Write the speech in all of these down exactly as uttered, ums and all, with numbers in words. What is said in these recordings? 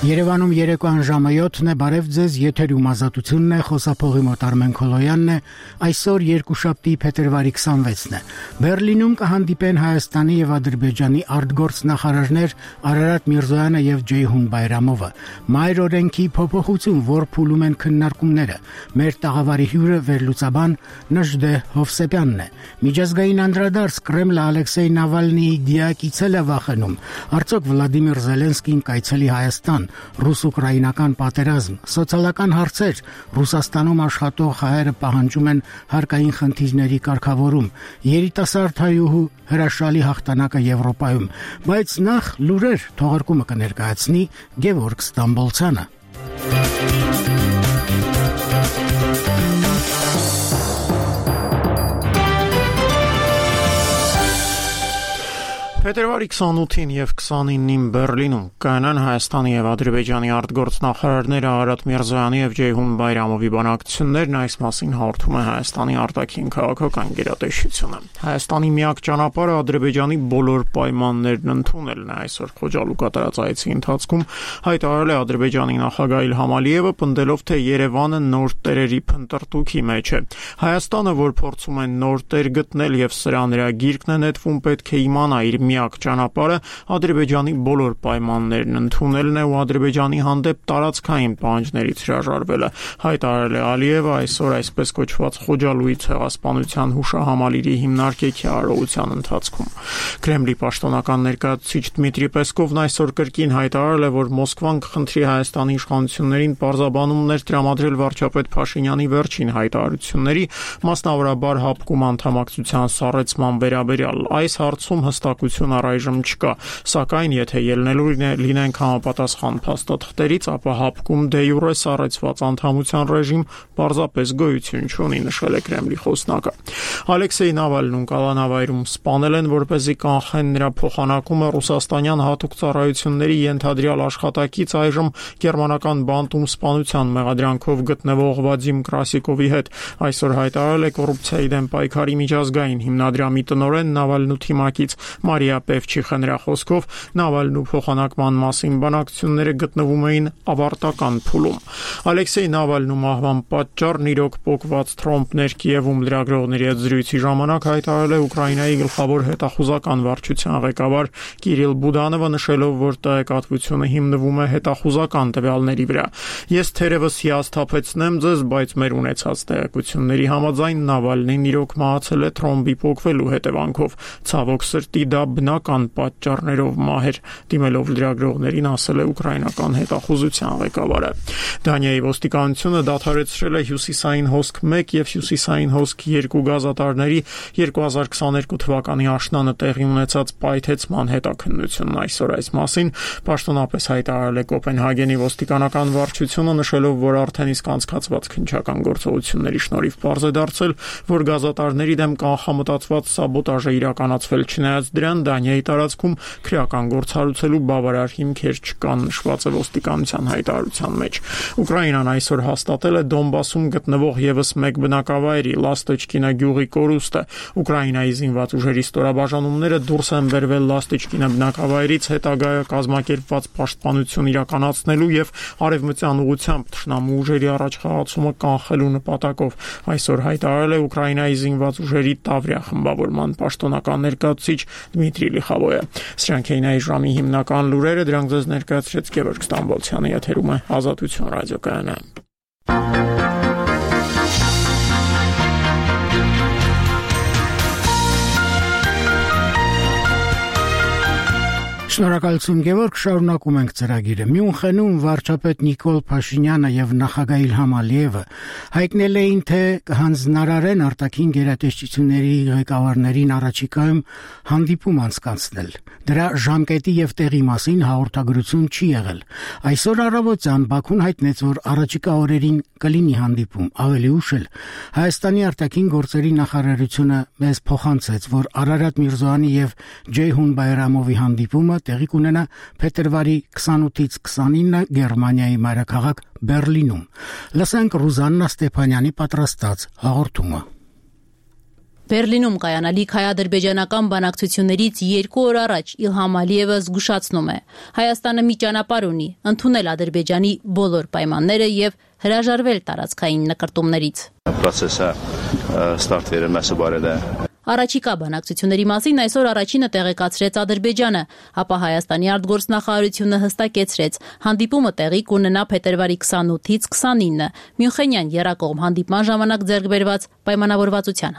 Երևանում երեկոյան ժամը յոթն է, բարև ձեզ, եթերում ազատությունն է, խոսափողի մոտ Արմեն Քոլոյանն է, այսօր երկուշաբթի փետրվարի քսանվեցն է։ Բերլինում կհանդիպեն Հայաստանի եւ Ադրբեջանի արտգործնախարարներ Արարատ Միրզոյանը եւ Ջեյհուն Բայրամովը։ Մայր օրենքի փոփոխություն, որ փուլում են քննարկումները։ Մեր տաղավարի հյուրը վերլուծաբան Նժդե Հովսեփյանն է։ Միջազգային անդրադարձ Կրեմլը Ալեքսեյ Նավալնիի դիակիցել է վախենում։ Արդյոք Վլադիմիր Զելենսկին կայցելի Հայաստան, ռուս-ուկրաինական պատերազմ, սոցիալական հարցեր, Ռուսաստանում աշխատող հայերը պահանջում են հարկային խնդիրների կարգավորում, երիտասարդ հայուհու հրաշալի հաղթանակը Եվրոպայում, բայց նախ լուրեր թողարկումը կներկայացնի Գևորգ Ստամբոլցյանը։ Փետրվարի քսանութին եւ քսանինին Բերլինում կայանան Հայաստանի եւ Ադրբեջանի արտգործնախարարները Արարատ Միրզոյանի եւ Ջեյհուն Բայրամովի բանակցություններն այս մասին հաղորդում է Հայաստանի արտաքին քաղաքական գերատեսչությունը։ Հայաստանի միակ ճանապարհը Ադրբեջանի բոլոր պայմաններն ընդունելն է, այսօր Խոջալու կատարած այցի ընթացքում հայտարարել է Ադրբեջանի նախագահ Իլհամ Ալիևը, պնդելով, թե Երևանը նոր տերերի փնտրտուքի մեջ է։ Հայաստանը, որ փորձում է նոր տեր գտնել եւ սրա նրա գիրկն է նետվում, պետք է իմանա իր միակ ճանապարհը Ադրբեջանի բոլոր պայմաններն ընդունելն է ու Ադրբեջանի հանդեպ տարածքային պահանջներից հրաժարվելը, հայտարարել է Ալիևը այսօր այսպես կոչված Խոջալուի ցեղասպանության հուշահամալիրի հիմնարկեքի արարողության ընթացքում։ Կրեմլի պաշտոնական ներկայացուցիչ Դմիտրի Պեսկովն այսօր կրկին հայտարարել է, որ Մոսկվան կխնդրի Հայաստանի իշխանություններին պարզաբանումներ տրամադրել վարչապետ Փաշինյանի վերջին հայտարարությունների, մասնավորաբար հապկում անդամակցության սառեցման վերաբերյալ։ Այս հարցում հստակություն առայժմ չկա, սակայն եթե ելնելու լինենք համապատասխան փաստաթղթերից, ապա հապկում դե յուրե սառեցված անդամության ռեժիմ պարզապես գոյություն չունի, նշել է Կրեմլի խոսնակը։ Ալեքսեյ Նավալնուն կալանավայրում սպանել են, որպեսզի կանխեն նրա փոխանակումը ռուսաստանյան հատուկ ծառայությունների ենթադրյալ աշխատակից այժմ գերմանական բանտում սպանության մեղադրանքով գտնվող Վադիմ Կրասիկովի հետ, այսօր հայտարարել է կոռուպցիայի դեմ պայքարի միջազգային հիմնադրամի տնօրեն Նավալնու թիմակից Մարիա Պևչիխը, նրա խոսքով Նավալնու փոխանակման մասին բանակցությունները գտնվում էին ավարտական փուլում։ Ալեքսեյ Նավալնու մահվան պատճառն իրոք պոկված թրոմբներ Կիևում լրագրողների հետ զրույցի ժամանակ հայտարարել է Ուկրաինայի գլխավոր հետախուզական վարչության ղեկավար Կիրիլ Բուդանովը, նշելով, որ տեղեկատվությունը հիմնվում է հետախուզական տվյալների վրա։ Ես թերևս հիասթափեցնեմ ձեզ, բայց մեր ունեցած տեղեկությունների համաձայն Նավալնին իրոք մահացել է թրոմբի պոկվելու հետևանքով։ Ցավոք սրտի դա բնական պատճառներով մահեր, դիմելով լրագրողներին ասել է ուկրաինական հետախուզության ղեկավարը։ Դանիայի ոստիկանությունը դադարեցրել է հյուսիսային հոսք մեկ եւ հյուսիսային հոսք երկու գազատարների երկու հազար քսաներկու թվականի աշնանը տեղի ունեցած պայթեցման հետաքննությունն այսօր այս մասին պաշտոնապես հայտարարել է Կոպենհագենի ոստիկանական վարչությունը, նշելով, որ արդեն իսկ անցկացված քննչական գործողությունների շնորհիվ պարզ է դարձել, որ գազատարների դեմ կանխամտածված սաբոտաժ է իրականացվել, չնայած դրան Դանիայի տարածքում քրեական գործառույթելու բավարար հիմքեր չկան, նշված է ոստիկանության հայտարարության մեջ։ Ուկրաինան այսօր հաստատել է Դոնբասում գտնվող եւս մեկ բնակավայրի Լաստոչկինա գյուղի կորուստը։ Ուկրաինայի զինված ուժերի ստորաբաժանումները դուրս են բերվել Լաստոչկինա բնակավայրից հետագա կազմակերպված պաշտպանություն իրականացնելու եւ արևմտյան ուղղությամբ թշնամու ուժերի առաջխաղացումը կանխելու նպատակով, այսօր հայտարարել է Ուկրաինայի զինված ուժերի Տավրիա խմբավորման պաշտոնական ներկայացուցիչ Դմիտրի Լիխավոյը։ Սրանք էին այս ժամի հիմնական լուրերը, դրանք ձեզ ներկայացրեց Գևորգ Ստամբոլցյանը, եթերում է Ազատություն ռադիոկայանը։ Շնորհակալություն Գևորգ, շարունակում ենք ծրագիրը։ Մյունխենում վարչապետ Նիկոլ Փաշինյանը եւ նախագահ Իլհամ Ալիևը հայտնել էին, թե կհանձնարարեն արտաքին գերատեսչությունների ղեկավարներին առաջիկայում հանդիպում անցկացնել։ Դրա ժամկետի եւ տեղի մասին հաղորդագրություն չի եղել։ Այսօր առավոտյան Բաքուն հայտնեց, որ առաջիկա օրերին կլինի հանդիպում։ Ավելի ուշ էլ Հայաստանի արտաքին գործերի նախարարությունը մեզ փոխանցեց, որ Արարատ Միրզոյանի եւ Ջեյհուն Բայրամովի հանդիպումը տեղի կունենա փետրվարի քսանութից քսանինը Գերմանիայի մայրաքաղաք Բերլինում։ Լսենք Ռուզաննա Ստեփանյանի պատրաստած հաղորդումը։ Բերլինում կայանալիք հայ-ադրբեջանական բանակցություններից երկու օր առաջ Իլհամ Ալիևը զգուշացնում է. Հայաստանը մի ճանապարհ ունի՝ ընդունել Ադրբեջանի բոլոր պայմանները եւ հրաժարվել տարածքային նկրտումներից։ Պրոցեսը ստարտ վերելմեսը բարեდა։ Առաջիկա բանակցությունների մասին այսօր առաջինը տեղեկացրեց Ադրբեջանը, ապա Հայաստանի արտգործնախարարությունը հստակեցրեց, հանդիպումը տեղի կունենա փետրվարի քսանութից քսանինը Մյունխենյան եռակողմ հանդիպման ժամանակ ձեռք բերված պայմանավորվածության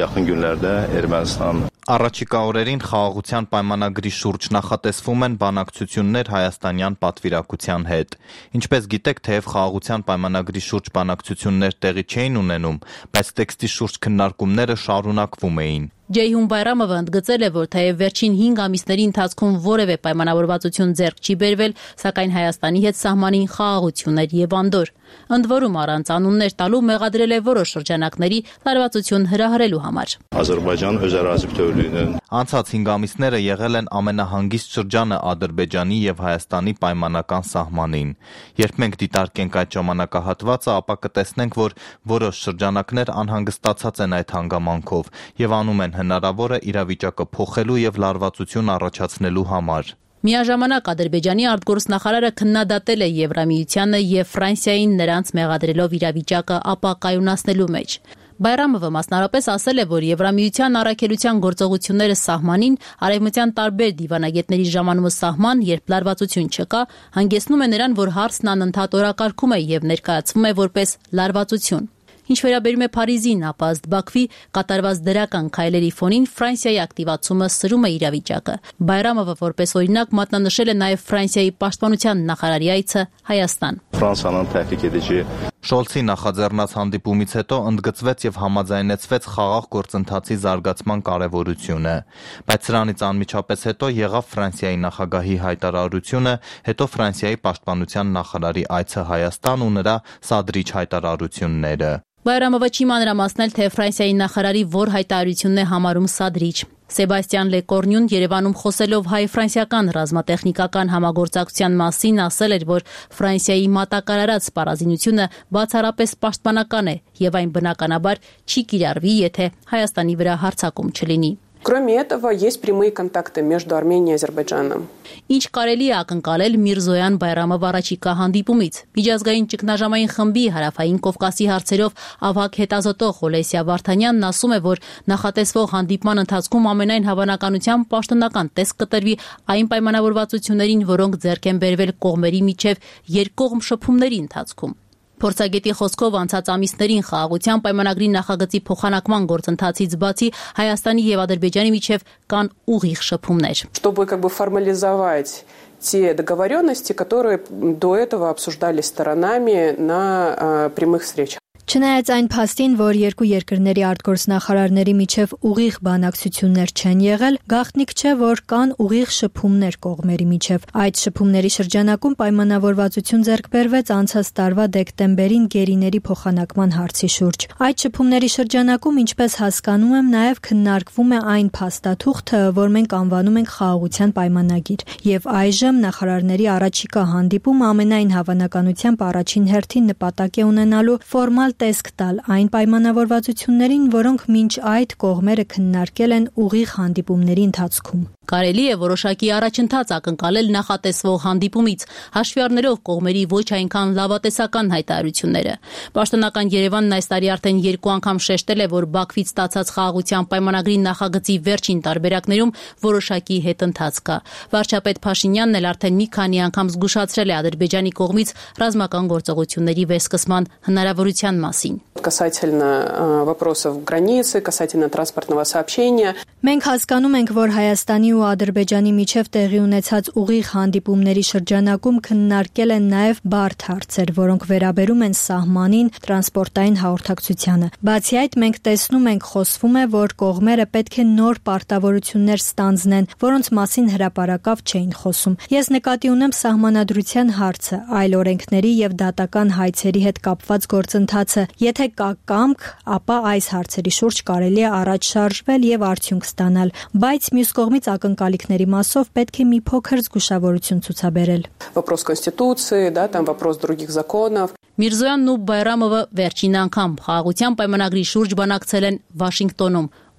համաձայն։ Առաջիկա օրերին խաղաղության պայմանագրի շուրջ նախատեսվում են բանակցություններ հայաստանյան պատվիրակության հետ։ Ինչպես գիտեք, թեև խաղաղության պայմանագրի շուրջ բանակցություններ տեղի չէին ունենում, բայց տեքստի շուրջ քննարկումները շարունակվում էին։ Ջեյհուն Բայրամովը ընդգծել է, որ թեև վերջին հինգ ամիսների ընթացքում որևէ պայմանավորվածություն ձեռք չի բերվել, սակայն Հայաստանի հետ սահմանին խաղաղություններ եւ անդոր։ Ընդ որում առանց անուններ տալու մեղադրել է որոշ շրջանակների լարվածություն հրահրելու համար։ Ադրբեջան özerrazibtövlüğünün Անցած հինգ ամիսները եղել են ամենահանգիստ շրջանը Ադրբեջանի եւ Հայաստանի պայմանական սահմանին։ Երբ մենք դիտարկենք այդ ժամանակահատվածը, ապա կտեսնենք, որ որոշ շրջանակներ անհանգստացած են այդ հանգամանքով եւ անում են հնարավորը իրավիճակը փոխելու եւ լարվածություն առաջացնելու համար։ Միաժամանակ Ադրբեջանի արտգործնախարարը քննադատել է Եվրամիությանը եւ Ֆրանսիային նրանց մեղադրելով իրավիճակը ապակայունացնելու մեջ։ Բայրամովը մասնարարպես ասել է, որ Եվրամիության առաքելության գործողությունները սահմանին արևմտյան տարբեր դիվանագետների ժամանումը սահման, երբ լարվածություն չկա, հանգեցնում է նրան, որ հարցն անընդհատ օրակարգում է եւ ներկայացվում է որպես լարվածություն։ Ինչ վերաբերում է Փարիզին, ապա ըստ Բաքվի կատարված դրական քայլերի ֆոնին Ֆրանսիայի ակտիվացումը սրում է իրավիճակը։ Բայրամովը որպես օրինակ մատնանշել է նաև Ֆրանսիայի պաշտպանության նախարարի այցը Հայաստան։ Ֆրանսիան թեհրիկ edici Շոլցի նախաձեռնած հանդիպումից հետո ընդգծվեց եւ համաձայնեցվեց խաղաղ գործընթացի զարգացման կարեւորությունը, բայց սրանից անմիջապես հետո եղավ Ֆրանսիայի նախագահի հայտարարությունը, հետո Ֆրանսիայի պաշտպանության նախարարի այցը Հայաստան ու նրա սադրիչ հայտարարությունները։ Բայրամովը չի մանրամասնել, թե Ֆրանսիայի նախարարի որ հայտարարությունն է համարում սադրիչ։ Սեբաստիան Լեկորնյուն Երևանում խոսելով հայ-ֆրանսիական ռազմատեխնիկական համագործակցության մասին ասել էր, որ Ֆրանսիայի մատակարարած սպառազինությունը բացառապես պաշտպանական է եւ այն բնականաբար չի կիրառվի, եթե Հայաստանի վրա հարձակում չլինի։ Кроме этого, есть прямые контакты между Арменией и Азербайджаном. Ինչ կարելի է ակնկալել Միրզոյան Բայրամով առաջիկա հանդիպումից։ Միջազգային ճգնաժամային խմբի հարավային Կովկասի հարցերով ավագ հետազոտող Օլեսիա Վարդանյանն ասում է, որ նախատեսվող հանդիպման ընթացքում ամենայն հավանականությամբ պաշտոնական տեսք կտրվի այն պայմանավորվածություններին, որոնք ձեռք են բերվել կողմերի միջև երկկողմ շփումների ընթացքում։ Փորձագետի խոսքով անցած ամիսներին խաղաղության պայմանագրի նախագծի փոխանակման գործընթացից բացի Հայաստանի եւ Ադրբեջանի միջև կան ուղիղ շփումներ։ Чтобы как бы формализовать те договоренности, которые до этого обсуждались сторонами на прямых встречах. Չնայած այն փաստին, որ երկու երկրների արտգործնախարարների միջև ուղիղ բանակցություններ չեն եղել, գաղտնիք չէ, որ կան ուղիղ շփումներ կողմերի միջև։ Այդ շփումների շրջանակում պայմանավորվածություն ձեռք բերվեց անցած տարվա դեկտեմբերին գերիների փոխանակման հարցի շուրջ։ Այդ շփումների շրջանակում, ինչպես հասկանում եմ, նաև քննարկվում է այն փաստաթուղթը, որ մենք անվանում ենք խաղաղության պայմանագիր, եւ այժմ նախարարների առաջիկա հանդիպումը ամենայն հավանականությամբ առաջին հերթին նպատակ է ունենալու ֆորմալ տեսք տալ այն պայմանավորվածություններին, որոնք մինչ այդ կողմերը քննարկել են ուղիղ հանդիպումների ընթացքում։ Կարելի է որոշակի առաջընթաց ակնկալել նախատեսվող հանդիպումից, հաշվի առնելով կողմերի ոչ այնքան լավատեսական հայտարարությունները։ Պաշտոնական Երևանն այս տարի արդեն երկու անգամ շեշտել է, որ Բաքվից ստացած խաղաղության պայմանագրի նախագծի վերջին տարբերակներում որոշակի հետընթաց կա։ Վարչապետ Փաշինյանն էլ արդեն մի քանի անգամ զգուշացրել է Ադրբեջանի կողմից ռազմական գործողությունների վերսկսման հնարավորության մասին։ Касательно вопросов границы, касательно транспортного сообщения. Մենք հասկանում ենք, որ Հայաստանի ու Ադրբեջանի միջև տեղի ունեցած ուղիղ հանդիպումների շրջանակում քննարկել են նաև բարդ հարցեր, որոնք վերաբերում են սահմանին, տրանսպորտային հաղորդակցությանը։ Բացի այդ, մենք տեսնում ենք, խոսվում է, որ կողմերը պետք է նոր պարտավորություններ ստանձնեն, որոնց մասին հրապարակավ չէին խոսում։ Ես նկատի ունեմ սահմանադրության հարցը, այլ օրենքների եւ դատական հայցերի հետ կապված գործընթացը։ Եթե կա կամք, ապա այս հարցերի շուրջ կարելի է առաջ շարժվել եւ արդյունք ստանալ, բայց մյուս կողմից ակնկալիքների մասով պետք է մի փոքր զգուշավորություն ցուցաբերել։ Вопрос конституции, да, там вопрос других законов. Միրզոյանն ու Բայրամովը վերջին անգամ խաղաղության պայմանագրի շուրջ բանակցել են Վաշինգտոնում,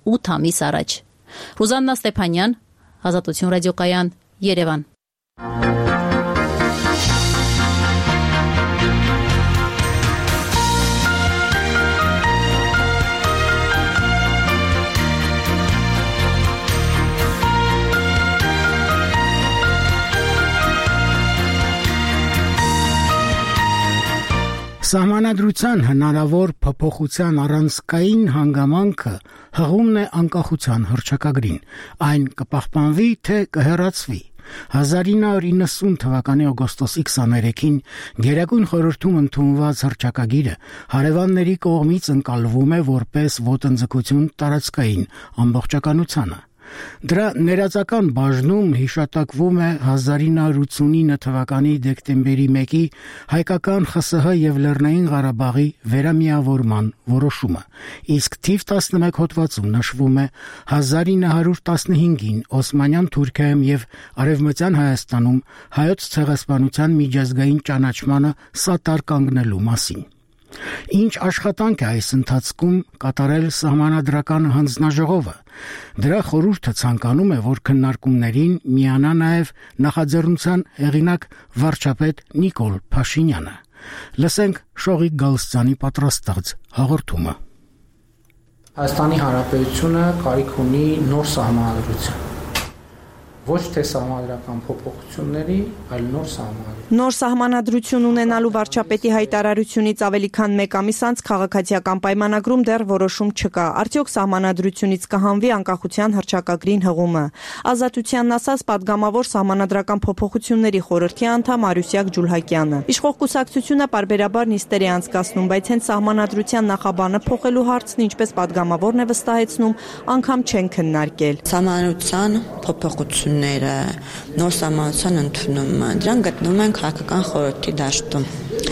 ութ ամիս առաջ։ Ռուզաննա Ստեփանյան, Ազատություն ռադիոկայան, Երևան։ Սահմանադրության հնարավոր փոփոխության առանցքային հանգամանքը հղումն է անկախության հռչակագրին, այն կպահպանվի, թե կհեռացվի։ հազար ինը հարյուր իննսուն թվականի օգոստոսի քսաներեքին Գերագույն խորհրդում ընդունված հռչակագիրը հարևանների կողմից ընկալվում է որպես ոտնձգություն տարածքային ամբողջականությանը։ Դրա ներածական բաժնում հիշատակվում է հազար ինը հարյուր ութսունինը թվականի դեկտեմբերի մեկի հայկական ԽՍՀ եւ Լեռնային Ղարաբաղի վերամիավորման որոշումը, իսկ թիվ տասնմեկ հոդվածում նշվում է հազար ինը հարյուր տասնհինգին Օսմանյան Թուրքիայում եւ Արևմտյան Հայաստանում հայոց ցեղասպանության միջազգային ճանաչմանը սատար կանգնելու մասին։ Ինչ աշխատանք է այս ընթացքում կատարել սահմանադրական հանձնաժողովը։ Դրա խորհուրդը ցանկանում է, որ քննարկումներին միանա նաև նախաձեռնության հեղինակ վարչապետ Նիկոլ Փաշինյանը։ Լսենք Շողիկ Գալստյանի պատրաստած հաղորդումը։ Հայաստանի Հանրապետությունը կարիք ունի նոր սահմանադրության։ Ոչ թե սահմանադրական փոփոխությունների, այլ նոր սահմանադրություն։ Նոր սահմանադրություն ունենալու վարչապետի հայտարարությունից ավելի քան մեկ ամիս անց քաղաքացիական պայմանագրում դեռ որոշում չկա։ Արդյոք սահմանադրությունից կհանվի անկախության հռչակագրին հղումը։ Ազատությանն ասած պատգամավոր սահմանադրական փոփոխությունների խորհրդի անդամ Արուսյակ Ջուլհակյանը։ Իշխող կուսակցությունը պարբերաբար նիստեր է անցկացնում, բայց հենց սահմանադրության նախաբանը փոխելու հարցն ինչպես պատգամավորն է վստահեցնում, անգամ չեն քննարկել։ Սահմանադրության փոփոխություն նոր սահմանադրության ընդունումը դրան գտնվում են քաղաքական խորհրդի դաշտում,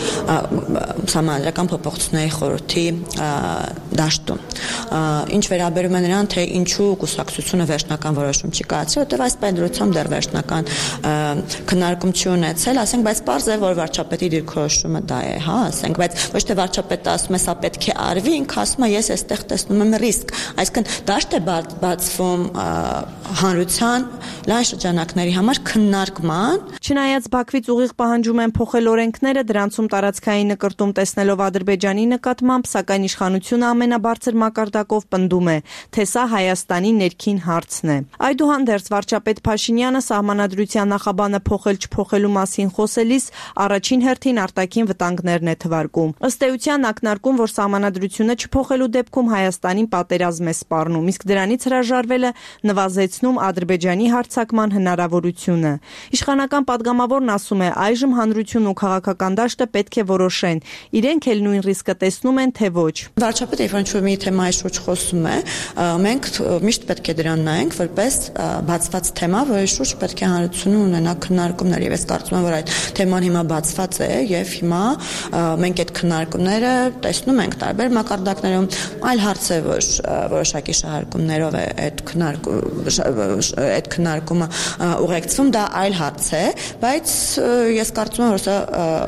սահմանադրական փոփոխությունների խորհրդի դաշտում։ Ինչ վերաբերում է նրան, թե ինչու կուսակցությունը վերջնական որոշում չի կայացրել, որտեղ այս պայմանությամբ դեռ վերջնական քննարկում չի ունեցել, ասենք, բայց պարզ է, որ վարչապետի դիրքորոշումը դա է, հա, ասենք, բայց ոչ թե վարչապետը ասում է, սա պետք է արվի, ինքը ասում է, ես այստեղ տեսնում եմ ռիսկ, այսինքն դաշտ է բացվում հանրության լայն շրջանակների համար քննարկման։ Չնայած Բաքվից ուղիղ պահանջում են փոխել օրենքները, դրանցում տարածքային նկրտում տեսնելով Ադրբեջանի նկատմամբ, սակայն իշխանությունը ամենաբարձր մակարդակով պնդում է, թե սա Հայաստանի ներքին հարցն է։ Այդուհանդերձ վարչապետ Փաշինյանը սահմանադրության նախաբանը փոխել-չփոխելու մասին խոսելիս առաջին հերթին արտաքին վտանգներն է թվարկում։ Ըստ էության ակնարկում, որ սահմանադրությունը չփոխելու դեպքում Հայաստանին պատերազմ է սպառնում, իսկ դրանից հրաժարվելը նվազեցնում Ադրբեջանի հարձակման հնարավորությունը։ Իշխանական պատգամավորն ասում է, այժմ հանրությունն ու քաղաքական դաշտը պետք է որոշեն, իրենք էլ նույն ռիսկը տեսնում են, թե ոչ։ Վարչապետը երբ ինչ-որ մի թեմայի շուրջ խոսում է, մենք միշտ պետք է դրան նայենք որպես բացված թեմա, որի շուրջ պետք է հանրությունը ունենա քննարկումներ, եւ ես կարծում եմ, որ այդ թեման հիմա բացված է եւ հիմա մենք այդ քննարկումները տեսնում ենք տարբեր մակարդակներում, այլ հարց է, որ որոշակի շահարկումներով է այդ քննարկումը այդ քննարկումը ուղեկցվում, դա այլ հարց է, բայց ես կարծում եմ, որ սա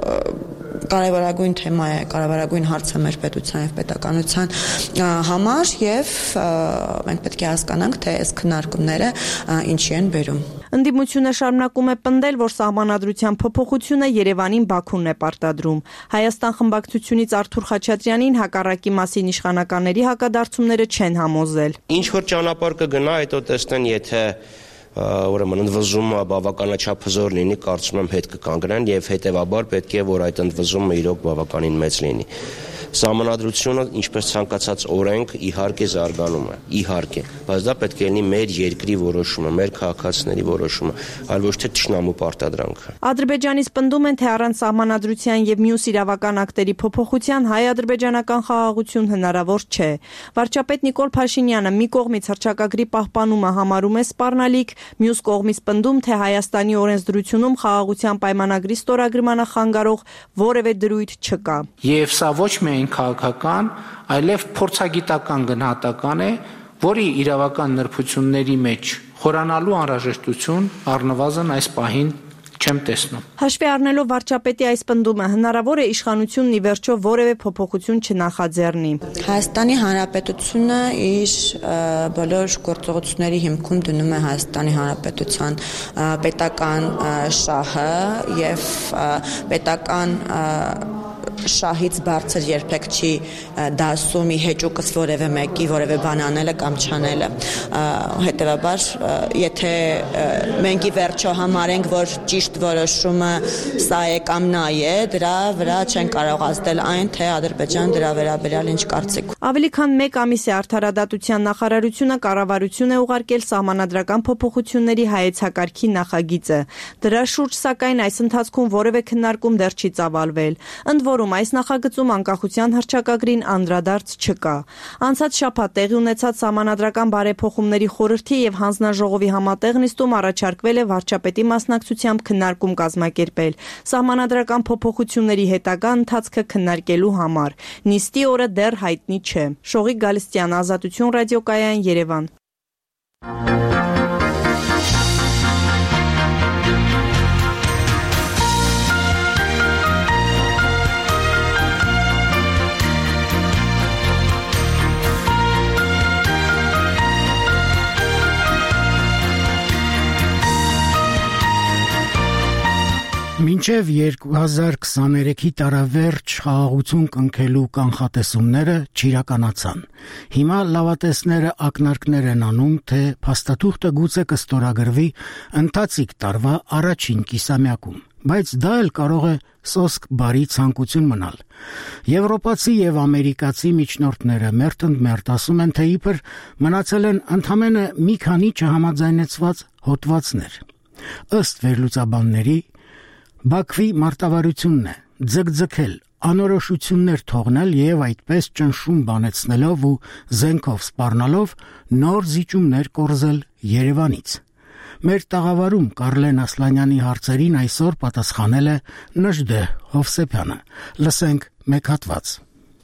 կարևորագույն թեմա է, կարևորագույն հարց է մեր պետության եւ պետականության համար եւ մենք պետք է հասկանանք, թե այս քննարկումները ինչի են բերում։ Ընդդիմությունը շարունակում է պնդել, որ սահմանադրության փոփոխությունը Երևանին Բաքուն է պարտադրում։ Հայաստան խմբակցությունից Արթուր Խաչատրյանին հակառակի մասին իշխանականների հակադարձումները չեն համոզել։ Ինչ որ ճանապարհ կգնա, հետո տեսնեն, եթե ուրեմն ընդվզումը բավականաչափ հզոր լինի, կարծում եմ հետ կկանգնեն եւ հետեւաբար պետք է որ այդ ընդվզումը իրոք բավականին մեծ լինի։ Սահմանադրությունը, ինչպես ցանկացած օրենք, իհարկե զարգանում է, իհարկե, բայց դա պետք է լինի մեր երկրի որոշումը, մեր քաղաքացիների որոշումը, այլ ոչ թե թշնամու պարտադրանքը։ Ադրբեջանից պնդում են, թե առանց սահմանադրության եւ մյուս իրավական ակտերի փոփոխության հայ-ադրբեջանական խաղաղություն հնարավոր չէ։ Վարչապետ Նիկոլ Փաշինյանը մի կողմից հռչակագրի պահպանումը համարում է սպառնալիք, մյուս կողմից պնդում, թե Հայաստանի օրենսդրությունում խաղաղության պայմանագրի ստորագրմանը խանգարող որևէ դրույթ չկա։ Եվ սա ոչ միայն քաղաքական, այլև փորձագիտական գնահատական է, որի իրավական նրբությունների մեջ խորանալու անհրաժեշտություն առնվազն այս պահին չեմ տեսնում։ Հաշվի առնելով վարչապետի այս պնդումը, հնարավոր է իշխանությունն ի վերջո որևէ փոփոխություն չնախաձեռնի։ Հայաստանի Հանրապետությունը իր բոլոր գործողությունների հիմքում դնում է Հայաստանի Հանրապետության պետական շահը եւ պետական շահից բարձր երբեք չի դասում ի հեճուկս որևէ մեկի որևէ բան անելը կամ չանելը։ Հետևաբար, եթե մենք ի վերջո համարենք, որ ճիշտ որոշումը սա է կամ նա է, դրա վրա չեն կարող ազդել այն, թե Ադրբեջանը դրա վերաբերյալ ինչ կարծիք։ Ավելի քան մեկ ամիս է Արդարադատության նախարարությունը կառավարություն է ուղարկել սահմանադրական փոփոխությունների հայեցակարգի նախագիծը։ Դրա շուրջ, սակայն, այս ընթացքում որևէ քննարկում դեռ չի ծավալվել։ Ընդ որում այս նախագծում անկախության հռչակագրին անդրադարձ չկա։ Անցած շաբաթ տեղի ունեցած սահմանադրական բարեփոխումների խորհրդի եւ հանձնաժողովի համատեղ նիստում առաջարկվել է վարչապետի մասնակցությամբ քննարկում կազմակերպել սահմանադրական փոփոխությունների հետագա ընթացքը քննարկելու համար։ Նիստի օրը դեռ հայտնի չէ։ Շողիկ Գալստյան, Ազատություն ռադիոկայան, Երևան։ Մինչև երկու հազար քսաներեքի տարավերջ խաղաղություն կնքելու կանխատեսումները չիրականացան։ Հիմա լավատեսները ակնարկներ են անում, թե փաստաթուղթը գուցե կստորագրվի ընթացիկ տարվա առաջին կիսամյակում, բայց դա էլ կարող է սոսկ բարի ցանկություն մնալ։ Եվրոպացի եւ ամերիկացի միջնորդները մերթընդմերթ մերթ ասում են, թե իբր մնացել են ընդամենը մի քանի չհամաձայնեցված հոդվածներ։ Ըստ վերլուծաբանների, Բաքվի մարտավարությունն է ձգձգել, անորոշություններ թողնել եւ այդպես ճնշում բանեցնելով ու զենքով սպառնալով նոր զիջումներ կորզել Երևանից։ Մեր տաղավարում Կարլեն Ասլանյանի հարցերին այսօր պատասխանել է Նժդե Հովսեփյանը։ Լսենք մեկ հատված։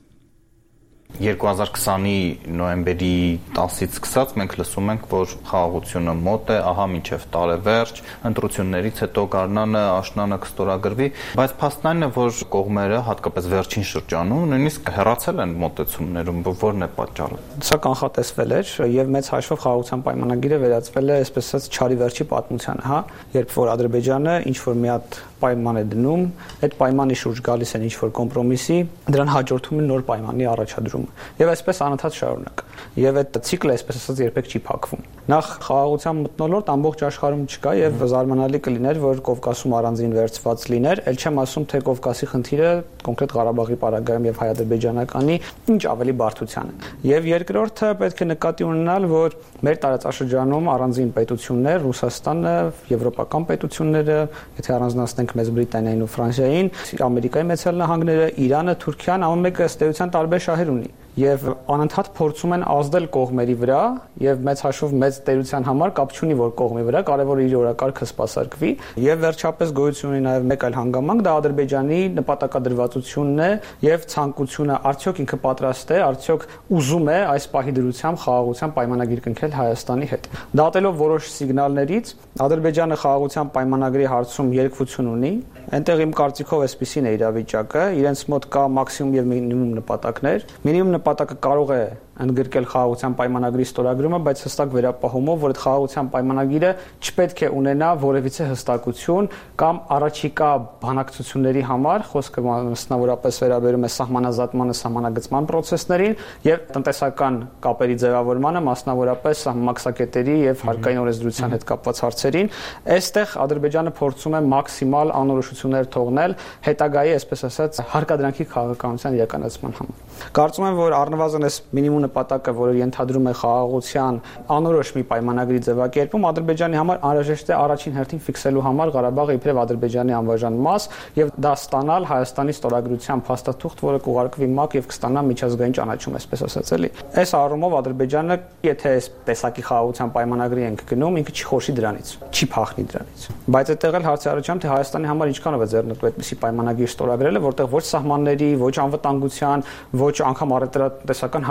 երկու հազար քսանի նոյեմբերի տասից սկսած մենք լսում ենք, որ խաղաղությունը մոտ է, ահա մինչև տարեվերջ, ընտրություններից հետո գարնանը, աշնանը կստորագրվի, բայց փաստն այն է, որ կողմերը, հատկապես վերջին շրջանում, նույնիսկ հեռացել են մոտեցումներում, որն է պատճառը։ Սա կանխատեսվել էր եւ մեծ հաշվով խաղաղության պայմանագիրը վերածվել է, այսպես ասած, չարի վերջի պատմությանը, հա, երբ որ Ադրբեջանը ինչ որ մի հատ պայման է դնում, այդ պայմանի շուրջ գալիս են ինչ որ կոմպրոմիսի, դրան հաջորդում է նոր պայմանի առաջադրումը։ Եվ այսպես անընդհատ շարունակ։ Եվ այդ ցիկլը, այսպես ասած, երբեք չի փակվում։ Նախ խաղաղության մթնոլորտ ամբողջ աշխարհում չկա եւ զարմանալի կլիներ, որ Կովկասում առանձին վերծված լիներ, ել չեմ ասում, թե Կովկասի խնդիրը կոնկրետ Ղարաբաղի պարագայում եւ հայ-ադրբեջանականի ինչ ավելի բարդության է։ Եվ երկրորդը պետք է նկատի ունենալ, որ մեր տարածաշրջանում առանձին պետություններ, Ռուսաստանը, եվրոպական պետությունները, եթե առանձնացնենք Մեծ Բրիտանիային ու Ֆրանսիային, Ամերիկայի Մեծ Նահանգները, Իրանը, Թուրքիան, ամեն մեկը ըստ էության տարբեր շահեր ունի։ Եվ անընդհատ փորձում են ազդել կողմերի վրա եւ մեծ հաշվով մեծ տերության համար կապ չունի որ կողմի վրա կարևորը իր օրակարգը սպասարկվի եւ վերջապես գոյություն ունի նաեւ մեկ այլ հանգամանք դա Ադրբեջանի նպատակադրվածությունն է եւ ցանկությունը արդյոք ինքը պատրաստ է արդյոք ուզում է այս պահի դրությամբ խաղաղության պայմանագիր կնքել Հայաստանի հետ դատելով որոշ սիգնալներից Ադրբեջանը խաղաղության պայմանագրի հարցում երկվություն ունի այնտեղ իմ կարծիքով էսպիսին է իրավիճակը իրենց մոտ կա մաքսիմում եւ մինիմում նպատակներ մինիմում նպատակը կարող է ընդգրկել խաղաղության պայմանագրի ստորագրումը, բայց հստակ վերապահումով, որ այդ խաղաղության պայմանագիրը չպետք է ունենա որևիցե հստակություն կամ առաջիկա բանակցությունների համար, խոսքը մասնավորապես վերաբերում է սահմանազատմանը, սահմանագծման process-ներին եւ տնտեսական կապերի ձևավորմանը, մասնավորապես սահմամաքսակետերի եւ հարկային օրենսդրության հետ կապված հարցերին, այստեղ Ադրբեջանը փորձում է մաքսիմալ անորոշություններ թողնել հետագայի, այսպես ասած, հարկադրանքի քաղաքականության իրականացման համար։ Կարծում եմ, որ առնվազն այս մինիմում նպատակը, որը ենթադրում է խաղաղության անորոշ մի պայմանագրի ձևակերպում, Ադրբեջանի համար անհրաժեշտ է առաջին հերթին ֆիքսելու համար Ղարաբաղը իբրև Ադրբեջանի անբաժան մաս եւ դա ստանալ Հայաստանի ստորագրության փաստաթուղթ, որը կուղարկվի ՄԱԿ եւ կստանա միջազգային ճանաչում, այսպես ասած էլի։ Այս առումով Ադրբեջանը, եթե այս տեսակի խաղաղության պայմանագրի ենք գնում, ինքը չի խոշի դրանից, չի փախնի դրանից։ Բայց այդտեղ էլ հարցի առաջանում թե Հայաստանի համար ինչքանով է ձեռնտու այդպիսի պայմանագիր ստորագրելը, որտեղ ոչ սահմանների, ոչ անվտանգության, ոչ անգամ առևտրատեսական հարաբերությունների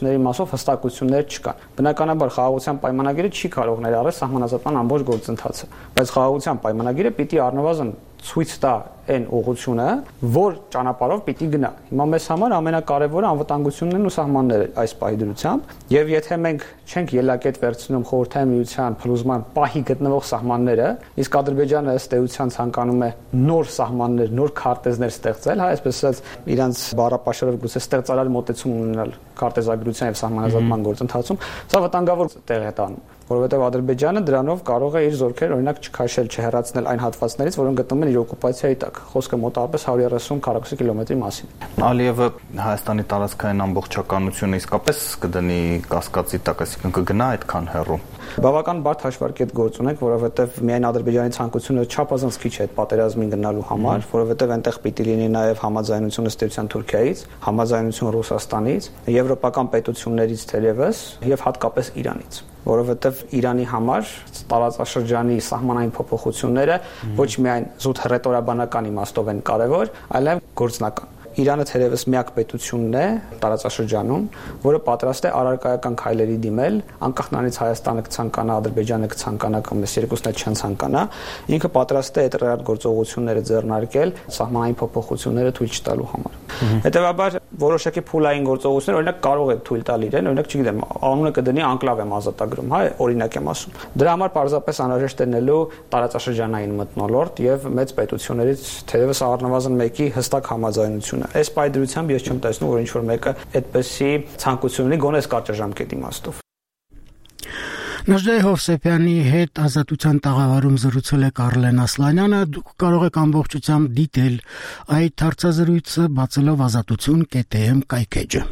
գործողությունների մասով հստակություններ չկան։ Բնականաբար խաղաղության պայմանագիրը չի կարող ներառել սահմանազատման ամբողջ գործընթացը, բայց խաղաղության պայմանագիրը պիտի առնվազն ցույց տա այն ուղղությունը, որ ճանապարհով պիտի գնա։ Հիմա մեզ համար ամենակարևորը անվտանգությունն են ու սահմանները այս պահի դրությամբ, եւ եթե մենք չենք ելակետ վերցնում խորհրդային միության փլուզման պահի գտնվող սահմանները, իսկ Ադրբեջանը ըստ էության ցանկանում է նոր սահմաններ, նոր քարտեզներ ստեղծել, հա, այսպես ասած, իրանց բառապաշարով գուցե ստեղծարար մոտեցում ունենալ քարտեզագրության եւ սահմանազատման գործընթացում, սա վտանգավոր տեղ է տանում, որովհետեւ Ադրբեջանը դրանով կարող է իր զորքերը օրինակ չքաշել, չհեռացնել այն հատվածներից, որոնք գտնվում են իր օկուպացիայի տակ։ Խոսքը մոտավորապես հարյուր երեսուն քառակուսի կիլոմետրի մասին։ Ալիևը Հայաստանի տարածքային ամբողջականությունը իսկապես կդնի կասկածի տակ, այսինքն կգնա այդքան հեռու։ Բավական բարդ հաշվարկի հետ գործ ունենք, որովհետև միայն Ադրբեջանի ցանկությունը չափազանց քիչ է այդ պատերազմին գնալու համար, որովհետև այնտեղ պիտի լինի նաև համաձայնություն ըստ էության Թուրքիայից, համաձայնություն Ռուսաստանից, եվրոպական պետություններից թերևս եւ հատկապես Իրանից, որովհետև Իրանի համար տարածաշրջանի սահմանային փոփոխությունները ոչ միայն զուտ հռետորաբանական իմաստով են կարևոր, այլև գործնական։ Իրանը թերևս միակ պետությունն է տարածաշրջանում, որը պատրաստ է առարկայական քայլերի դիմել, անկախ նրանից Հայաստանը կցանկանա, Ադրբեջանը կցանկանա կամ այս երկուսն էլ չեն ցանկանա, ինքը պատրաստ է այդ ռեալ գործողությունները ձեռնարկել սահմանային փոփոխությունները թույլ չտալու համար։ Հետևաբար որոշակի փուլային գործողություններ օրինակ կարող է թույլ տալ իրեն, օրինակ չգիտեմ, անունը կդնի անկլավ եմ ազատագրում, հա, օրինակ եմ ասում։ Դրա համար պարզապես անհրաժեշտ է նելու տարածաշրջանային մթնոլորտ եւ մեծ պետություններից թերևս առնվազն մեկի հստակ համաձայնությունը։ Այս պայդրությամբ ես չեմ տեսնում, որ ինչ-որ մեկը այդպեսի ցանկություն ունի գոնե կարճաժամկետ իմաստով։ Նժդե Հովսեփյանի հետ ազատության տաղավարում զրուցել է Կարլեն Ասլանյանը, դուք կարող եք ամբողջությամբ դիտել այդ հարցազրույցը բացելով ազատություն կետ էմ կայքեջը։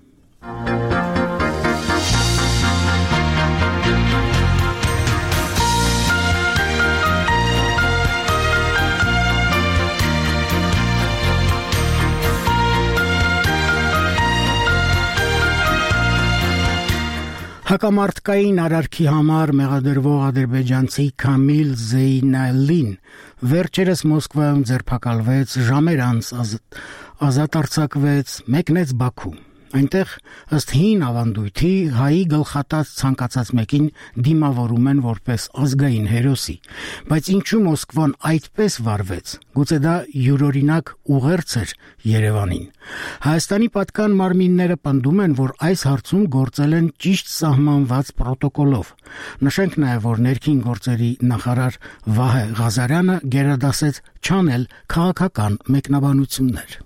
Հակամարտկային արարքի համար մեղադրվող ադրբեջանցի Քամիլ Զեյնալին վերջերս Մոսկվայում ձերբակալվեց, ժամեր անց ազատ արձակվեց, մեկնեց Բաքու։ Այնտեղ ըստ հին ավանդույթի հայի գլխատած ցանկացած մեկին դիմավորում են որպես ազգային հերոսի, բայց ինչու Մոսկվան այդպես վարվեց, գուցե դա յուրօրինակ ուղերձ էր Երևանին։ Հայաստանի պատկան մարմինները պնդում են, որ այս հարցում գործել են ճիշտ սահմանված պրոտոկոլով։ Նշենք նաև, որ ներքին գործերի նախարար Վահե Ղազարյանը գերադասեց չանել քաղաքական մեկնաբանություններ։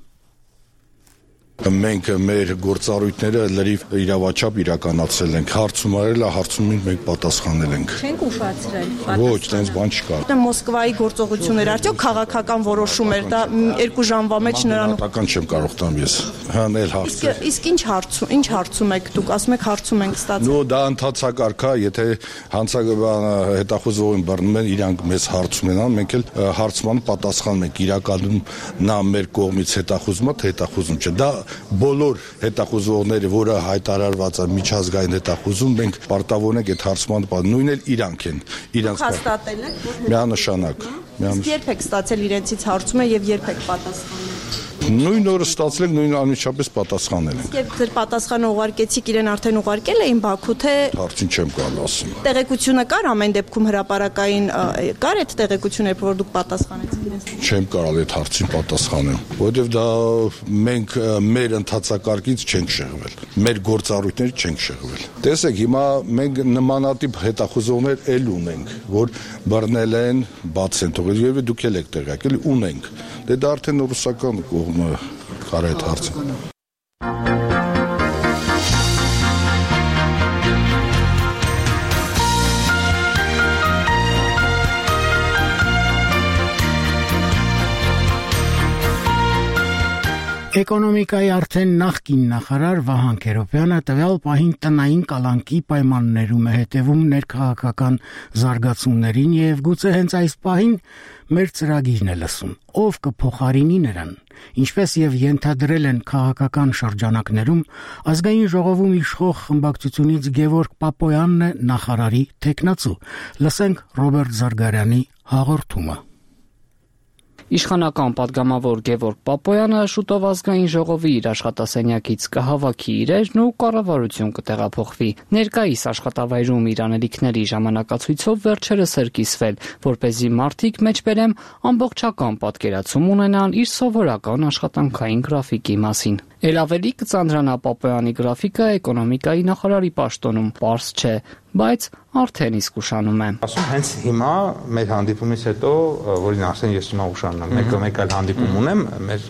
Մենք մեր գործառույթները լրիվ իրավաչափ իրականացրել ենք, հարցում արել, հարցումին մենք պատասխանել ենք։ Չենք ուշացրել։ Ոչ, տենց բան չկա։ Մոսկվայի գործողություններ արդյոք քաղաքական որոշում էր, դա երկու ժամվա մեջ նրան։ Քաղաքական չեմ կարող տամ ես։ Հանել հարցը։ Իսկ ինչ հարցում, ինչ հարցում եք դուք, ասում եք հարցում ենք ստացել։ Նո, դա ընդհանցակարգ է, եթե հանցագործողը հետախուզողին բռնում են, իրանք մեզ հարցում են, մենք էլ հարցման պատասխանում ենք, իրականում նա մեր կողմից հետախուզում է, թե հետախուզում չէ։ Դա բոլոր հետախուզողները, որը հայտարարված է միջազգային հետախուզում, մենք պարտավոր ենք այդ հարցման պատասխան, նույնն էլ իրանք են, իրանք հաստատել եք, որ միանշանակ։ Երբ եք ստացել իրենցից հարցումը եւ երբ եք պատասխանել։ Նույն օրը ստացել ենք, նույն անմիջապես պատասխանել ենք։ Եվ ձեր պատասխանը ուղարկեցիք, իրեն արդեն ուղարկել էին Բաքու, թե Հարցին չեմ կարող ասում։ Տեղեկությունը կար ամեն դեպքում հրապարակային կար այդ տեղեկությունը, որ դուք պատասխանեցիք իրեն։ Չեմ կարող այդ հարցին պատասխանել, որովհետև դա մենք մեր ընթացակարգից չենք շեղվել, մեր գործառույթները չենք շեղվել։ Տեսեք, հիմա մենք նմանատիպ հետախուզողներ էլ ունենք, որ բռնել են, բաց են թողել, եւ դուք էլ եք տեղյակ, էլի ունենք։ Դե դա արդեն ռուսական կողմը կարա այդ հարցը։ Էկոնոմիկայի արդեն նախկին նախարար Վահան Քերոբյանը տվյալ պահին տնային կալանքի պայմաններում է հետևում ներքաղաքական զարգացումներին եւ գուցե հենց այս պահին մեր ծրագիրն է լսում, ով կփոխարինի նրան, ինչպես եւ ենթադրել են քաղաքական շրջանակներում, ազգային ժողովում իշխող խմբակցությունից Գևորգ Պապոյանն է նախարարի թեկնածու։ Լսենք Ռոբերտ Զարգարյանի հաղորդումը։ Իշխանական падգամավոր Գևորգ Պապոյանը շուտով ազգային ժողովի իր աշխատասենյակից կհավաքի իրերն ու կառավարություն կտեղափոխվի։ Ներկայիս աշխատավայրում իր անելիքների ժամանակացույցով վերջերս էր կիսվել, որպեսզի մարդիկ մեջբերեմ ամբողջական պատկերացում ունենան իր սովորական աշխատանքային գրաֆիկի մասին։ Էլ ավելի կծանրանա Պապոյանի գրաֆիկը էկոնոմիկայի նախարարի պաշտոնում, պարզ չէ, բայց արդեն իսկ ուշանում է։ Ասում հենց հիմա մեր հանդիպումից հետո, որին ասեն ես հիմա ուշանում եմ, մեկ մեկ այլ հանդիպում ունեմ մեր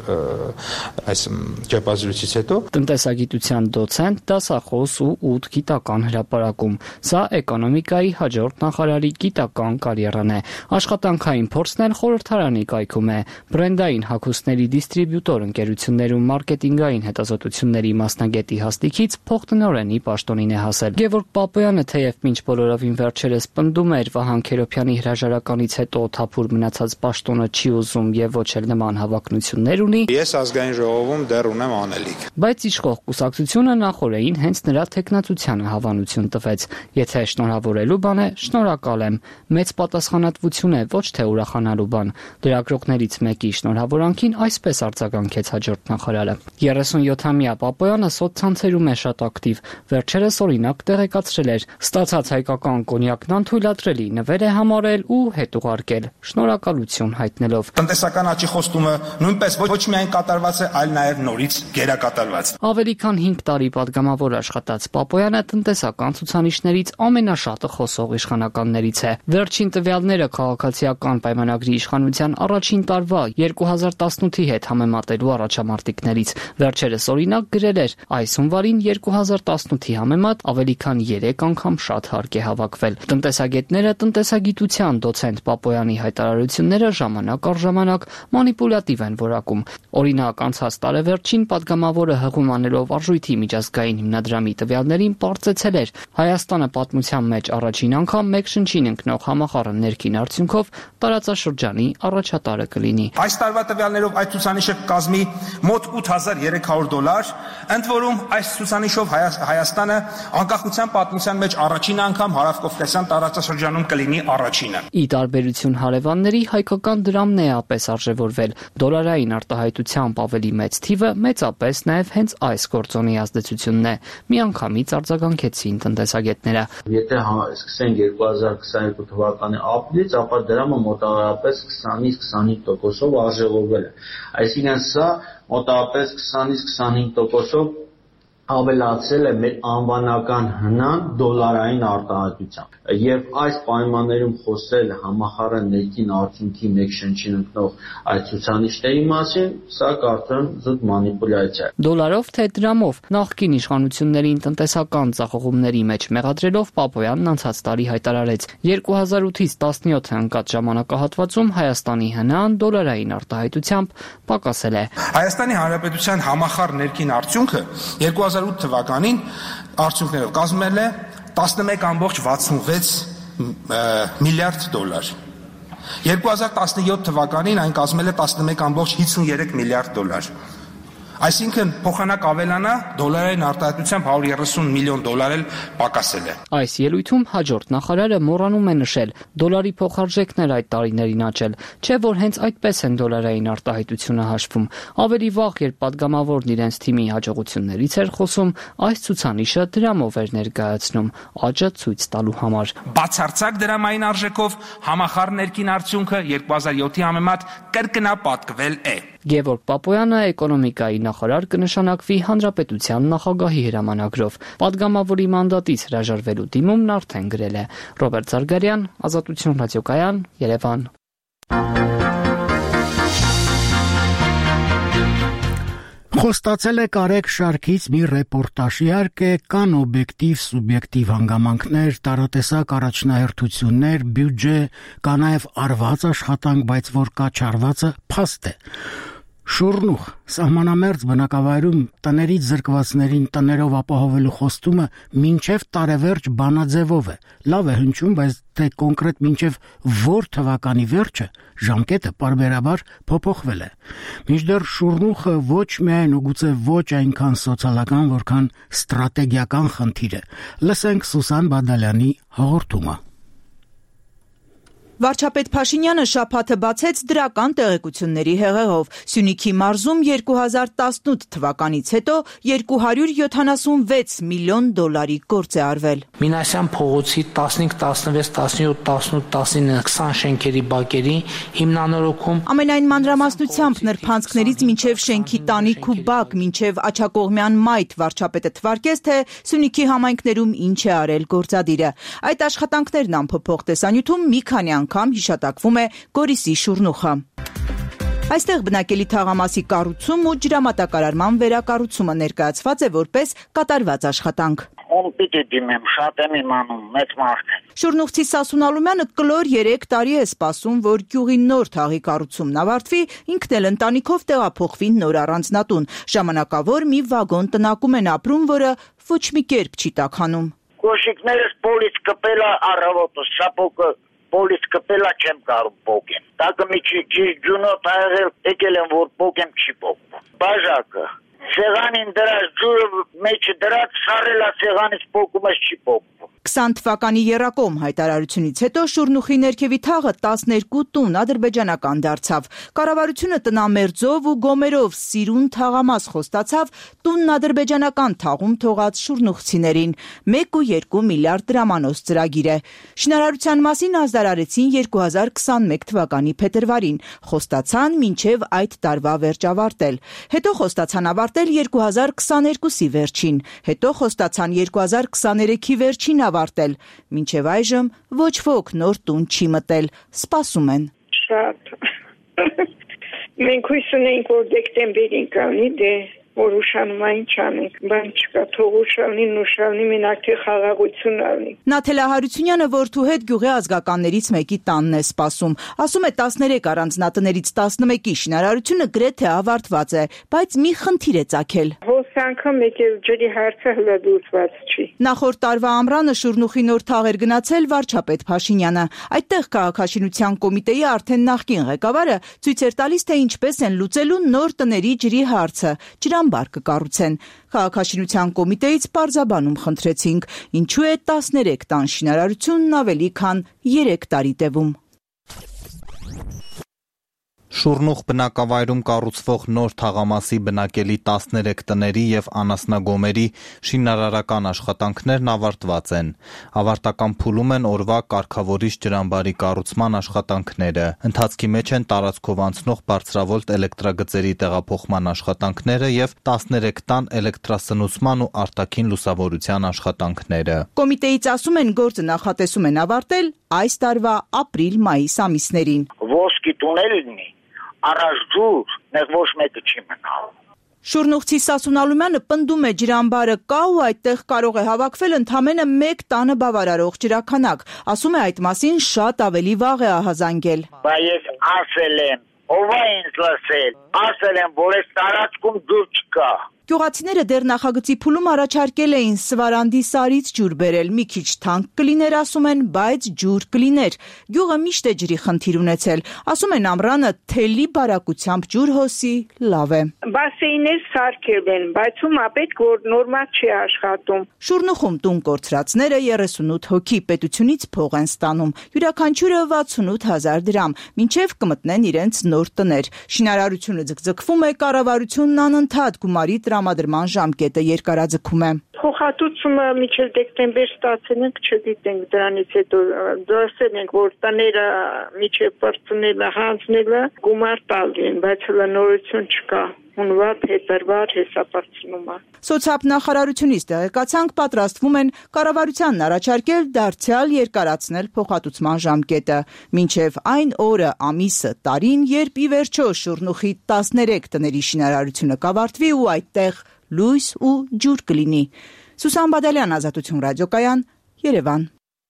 այս ճեպազրույցից հետո։ Տնտեսագիտության դոցենտ, դասախոս ու ութ գիտական հրապարակում։ Սա էկոնոմիկայի հաջորդ նախարարի գիտական կարիերան է։ Աշխատանքային փորձն էլ խորհրդարանի կայքում է։ Բրենդային հագուստների դիստրիբյուտոր ընկերություններում մարքեթինգային հետազոտությունների մասնագետի հաստիքից փոխտնօրենի պաշտոնին է հասել։ Գևորգ Պապոյանը թեև մինչ բոլորովին վերջերս պնդում էր Վահան Քերոբյանի հրաժարականից հետո թափուր մնացած պաշտոնը չի ուզում եւ ոչ էլ նման հավակնություններ ունի։ Ես ազգային ժողովում դեռ ունեմ անելիք։ Բայց իշխող կուսակցությունը նախորդին հենց նրա տեխնացությանը հավանություն տվեց։ Եթե շնորհավորելու բան է, շնորհակալ եմ։ Մեծ պատասխանատվություն է, ոչ թե ուրախանալու բան։ Լրագրողներից մեկի շնորհավորանքին այսպես արձագանքեց հաջորդ նախարարը։ երեսունյոթամյա Պապոյանը սոցցանցերում է շատ ակտիվ։ Վերջերս օրինակ տեղեկացրել էր. ստացած հայկական կոնյակն անթույլատրելի նվեր է համարել ու հետ ուղարկել, շնորհակալություն հայտնելով։ Տնտեսական աճի խոստումը նույնպես ոչ միայն կատարված է, այլ նաև նորից գերակատարված։ Ավելի քան հինգ տարի падգամավոր աշխատած Պապոյանը տնտեսական ցուցանիշներից ամենաշատը խոսող իշխանականներից է։ Վերջին տվյալները քաղաքացիական պայմանագրի իշխանության առաջին տարվա երկու հազար տասնութի հետ համեմատելու առաջամարտիկներից։ Վերջերս օրինակ գրել էր. այս հունվարին երկու հազար տասնութի համեմատ ավելի քան երեք անգամ շատ հարկ է հավաքվել։ Տնտեսագետները տնտեսագիտության դոցենտ Պապոյանի հայտարարությունները ժամանակ առ ժամանակ մանիպուլատիվ են որակում։ Օրինակ անցած տարեվերջին падգամավորը հղում անելով արժույթի միջազգային հիմնադրամի տվյալներին պարզեցել էր. Հայաստանը պատմության մեջ առաջին անգամ մեկ շնչին ընկնող համախառն ներքին արդյունքով տարածաշրջանի առաջատարը կլինի։ Այս տարվա տվյալներով այդ ցուցանիշը կկազմի մոտ ութ հազար երեք հարյուր դոլար, ընդ որում այս ցուցանիշով Հայաստանը անկախության պատմության մեջ առաջին անգամ հարավկովկասյան տարածաշրջանում կլինի առաջինը։ Ի տարբերություն հարևանների հայկական դրամն է ապես արժևորվել։ Դոլարային արտահայտությամբ ավելի մեծ թիվը մեծապես նաև հենց այս գործոնի ազդեցությունն է։ Միանգամից արձագանքեցին տնտեսագետները։ Եթե սկսենք երկու հազար քսաներկու թվականի ապրիլից, ապա դրամը մոտավորապես քսանից քսանհինգ տոկոսով արժևորվել է։ Այսինքն սա մոտավորապես քսանից քսանհինգ տոկոսով ավելացել է մեր անվանական հնան դոլարային արտահայտությամբ։ Եվ այս պայմաններում խոսել համախառն ներքին արդյունքի մեկ շնչին ընկնող այդ ցուցանիշների մասին, սա կարծում զուտ մանիպուլյացիա է։ Դոլարով թե դրամով նախկին իշխանություններին տնտեսական ձախողումների մեջ մեղադրելով Պապոյանն անցած տարի հայտարարեց. երկու հազար ութից տասնյոթը ընկած ժամանակահատվածում Հայաստանի հնան դոլարային արտահայտությամբ պակասել է։ Հայաստանի Հանրապետության համախառն ներքին արդյունքը երկու հազար ութ թվականին արդյունքներով կազմել է տասնմեկ կόμma վաթսունվեց միլիարդ դոլար։ երկու հազար տասնյոթ թվականին այն կազմել է տասնմեկ կόμma հիսուներեք միլիարդ դոլար։ Այսինքն փոխանակ ավելանա դոլարային արտահայտությամբ հարյուր երեսուն միլիոն դոլար էլ պակասել է։ Այս ելույթում հաջորդ նախարարը մոռանում է նշել դոլարի փոխարժեքներ այդ տարիներին աճել, չէ որ հենց այդպես են դոլարային արտահայտությունը հաշվում։ Ավելի վաղ, երբ падգամավորն իրենց թիմի հաջողություններից էր խոսում, այս ցուցանիշը դրամով էր ներկայացնում աճը ցույց տալու համար։ Բացարձակ դրամային արժեքով համախառն ներքին արդյունքը երկու հազար յոթի համեմատ կրկնապատկվել է։ Գևորգ Պապոյանը էկոնոմիկայի նախարար կնշանակվի հանրապետության նախագահի հրամանագրով։ Պատգամավորի մանդատից հրաժարվելու դիմումն արդեն գրել է։ Ռոբերտ Զարգարյան, Ազատություն ռադիոկայան, Երևան։ Խոստացել է Կարեկ շարքից մի ռեպորտաժ, իհարկե կան օբյեկտիվ, սուբյեկտիվ հանգամանքներ, տարատեսակ առաջնահերթություններ, բյուջե, կա նաև արված աշխատանք, բայց որ կա չարվածը փաստ է։ Շուրնուխ սահմանամերձ բնակավայրում տներից զրկվածներին տներով ապահովելու խոստումը մինչև տարեվերջ բանաձևով է։ Լավ է հնչում, բայց թե կոնկրետ մինչև որ թվականի վերջը ժամկետը պարբերաբար փոփոխվել է։ Մինչդեռ Շուրնուխը ոչ միայն ու գուցե ոչ այնքան սոցիալական, որքան ստրատեգիական խնդիր է։ Լսենք Սուսան Բադալյանի հաղորդումը։ Վարչապետ Փաշինյանը շաբաթը բացեց դրական տեղեկությունների հեղեղով։ Սյունիքի մարզում երկու հազար տասնութ թվականից հետո երկու հարյուր յոթանասունվեց միլիոն դոլարի գործ է արվել։ Մինասյան փողոցի տասնհինգ, տասնվեց, տասնյոթ, տասնութ, տասնինը, քսան շենքերի բակերի հիմնանորոգում։ Ամենայն մանրամասնությամբ նրբանցքներից մինչև շենքի տանիք ու բակ, մինչև Աչակողմյան մայթ վարչապետը թվարկեց, թե Սյունիքի համայնքներում ինչ է արել գործադիրը։ Այդ աշխատանքներն անփոփոխ տեսանյութում մի քանի անգամ հիշատակվում է Գորիսի շուրնուխը։ Այստեղ բնակելի թաղամասի կառուցում ու ջրամատակարարման վերակառուցումը ներկայացված է որպես կատարված աշխատանք։ Պիտի դիմեմ, շատ եմ իմանում, մեծ մարդ։ Շուրնուղցի Սասուն Ալումյանը կլոր երեք տարի է սպասում, որ գյուղի նոր թաղի կառուցումն ավարտվի, ինքն էլ ընտանիքով տեղափոխվի նոր առանձնատուն։ Ժամանակավոր մի վագոն տնակում են ապրում, որը ոչ մի կերպ չի տաքանում։ Կոշիկներս պոլից կպելա առավոտը, շապոկը պոլից կպելա չեմ կարում պոկեմ։ Տակը մի ճիշտ ջունոտ աղել, եկել եմ, որ պոկեմ չի պոկում։ Բաժակը, սեղանին դրած ջուրը մեջը դրած, սարելա սեղանից պոկում ես չի պոկում։ քսան թվականի եռակոմ հայտարարությունից հետո Շուրնուխի ներքևի թաղը տասներկու տուն ադրբեջանական դարձավ։ Կառավարությունը տնամերձով ու գոմերով սիրուն թաղամաս խոստացավ տունն ադրբեջանական թաղում թողած շուրնուխցիներին։ մեկ ու երկու միլիարդ դրամանոց ծրագիր է։ Շինարարության մասին ազդարարեցին երկու հազար քսանմեկ թվականի փետրվարին։ Խոստացան մինչև այդ տարվա վերջ ավարտել։ Հետո խոստացան ավարտել երկու հազար քսաներկուսի վերջին։ Հետո խոստացան երկու հազար քսաներեքի վերջին ավարտել, մինչև այժմ ոչ ոք նոր տուն չի մտել, սպասում են։ Շատ։ Մենք հույս ունենք, որ դեկտեմբերին կանի, դե որ ուշանում այն չանենք, բան չկա, թող ուշալնին, ուշալնի, մենակ թե խաղաղություն ալնի։ Նաթելա Հարությունյանը որդու հետ գյուղի ազգականներից մեկի տանն է սպասում։ Ասում է տասներեք առանձնատներից տասնմեկի շինարարությունը գրեթե ավարտված է, բայց մի խնդիր է ծագել։ Հոսանքը մեկ էլ ջրի հարցը հլադուծված չի։ Նախորդ տարվա ամռանը Շուրնուխի նոր թաղ էր գնացել վարչապետ Փաշինյանը։ Այդտեղ քաղաքաշինության կոմիտեի արդեն նախկին ղեկավարը ցույց էր տալիս, թե ինչպես են լուծելու նոր տների ջրի հարցը։ Ջրամբար կկառուցեն։ Քաղաքաշինության կոմիտեից պարզաբանում խնդրեցինք, ինչու է տասներեք տան շինարարությունն ավելի քան երեք տարի տևում։ Շուրնուխ բնակավայրում կառուցվող նոր թաղամասի բնակելի տասներեք տների և անասնագոմերի շինարարական աշխատանքներն ավարտված են։ Ավարտական փուլում են օրվա կարգավորիչ ջրամբարի կառուցման աշխատանքները։ Ընթացքի մեջ են տարածքով անցնող բարձրավոլտ էլեկտրագծերի տեղափոխման աշխատանքները և տասներեք տան էլեկտրասնուցման ու արտաքին լուսավորության աշխատանքները։ Կոմիտեից ասում են, գործը նախատեսում են ավարտել այս տարվա ապրիլ-մայիս ամիսներին։ Ոսկի տունել լինի, առաջ ջուր, նեղ ոչ մեկը չի մնալ։ Շուրնուղցի Սասուն Ալումյանը պնդում է ջրամբարը կա ու այդտեղ կարող է հավաքվել ընդամենը մեկ տանը բավարարող ջրաքանակ։ Ասում է այդ մասին շատ ավելի վաղ է ահազանգել։ Բա ես ասել եմ, ով է ինձ լսել, ասել եմ, որ այս տարածքում ջուր չկա։ Գյուղացիները դեռ նախագծի փուլում առաջարկել էին Սվարանդի սարից ջուր բերել, մի քիչ թանկ կլիներ, ասում են, բայց ջուր կլիներ։ Գյուղը միշտ է ջրի խնդիր ունեցել, ասում են ամռանը թելի բարակությամբ ջուր հոսի լավ է։ Բասեյներ սարքել են, բայց ում ապետք որ նորմալ չի աշխատում։ Շուրնուխում տուն կորցրածները երեսունութ հոգի պետությունից փող են ստանում, յուրաքանչյուրը վաթսունութ հազար դրամ, մինչև կմտնեն իրենց նոր տներ։ Շինարարությունը ձգձգվում է, կառավարությունն անընդհատ գումարի տրամադրման ժամկետը երկարաձգում է։ Փոխհատուցումը մինչև դեկտեմբեր ստացել ենք, չգիտենք դրանից հետո դասել ենք, որ տները մինչև բարձունելը, հանձնելը գումար տալի են, բայց հլա նորություն չկա։ Հունվար, փետրվար հեսապարծնումը։ Սոցիալ նախարարությունից տեղեկացանք, պատրաստվում են կառավարությանն առաջարկել դարձյալ երկարացնել փոխհատուցման ժամկետը, մինչև այն օրը, ամիսը, տարին, երբ ի վերջո Շուրնուխի տասներեք տների շինարարությունը կավարտվի ու այդտեղ լույս ու ջուր կլինի։ Սուսան Բադալյան, Ազատություն ռադիոկայան, Երևան։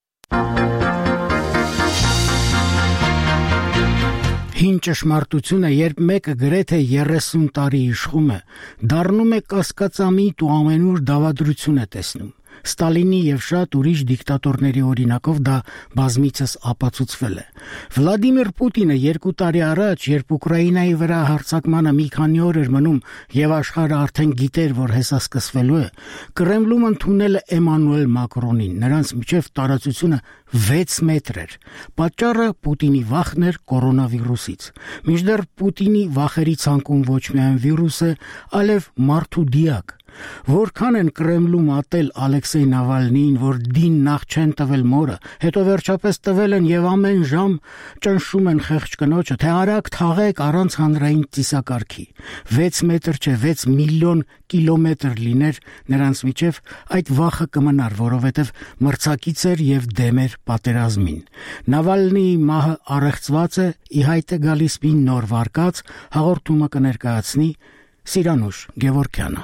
Հին ճշմարտությունը, երբ մեկը գրեթե երեսուն տարի իշխում է, դառնում է կասկածամիտ ու ամենուր դավադրություն է տեսնում։ Ստալինի եւ շատ ուրիշ դիկտատորների օրինակով դա բազմիցս ապացուցվել է։ Վլադիմիր Պուտինը երկու տարի առաջ, երբ Ուկրաինայի վրա հարձակմանը մի քանի օր էր մնում եւ աշխարհը արդեն գիտեր, որ հեսա սկսվելու է, Կրեմլում ընդունել է Էմանուել Մակրոնին, նրանց միջև տարածությունը վեց մետր էր։ Պատճառը Պուտինի վախն էր կորոնավիրուսից։ Մինչդեռ Պուտինի վախերի ցանկում ոչ միայն վիրուս է, այլև մարդու դիակ։ Որքան են Կրեմլում ատել Ալեքսեյ Նավալնիին, որ դին նախ չեն տվել մորը, հետո վերջապես տվել են եւ ամեն ժամ ճնշում են խեղճ կնոջը, թե արագ թաղեք առանց հանրային ծիսակարգի։ վեց մետր չէ, վեց միլիոն կիլոմետր լիներ նրանց միջև, այդ վախը կմնար, որովհետեւ մրցակից էր եւ դեմ էր պատերազմին։ Նավալնիի մահը առեղծված է, ի հայտ է գալիս մի նոր վարկած, հաղորդումը կներկայացնի Սիրանուշ Գևորգյանը։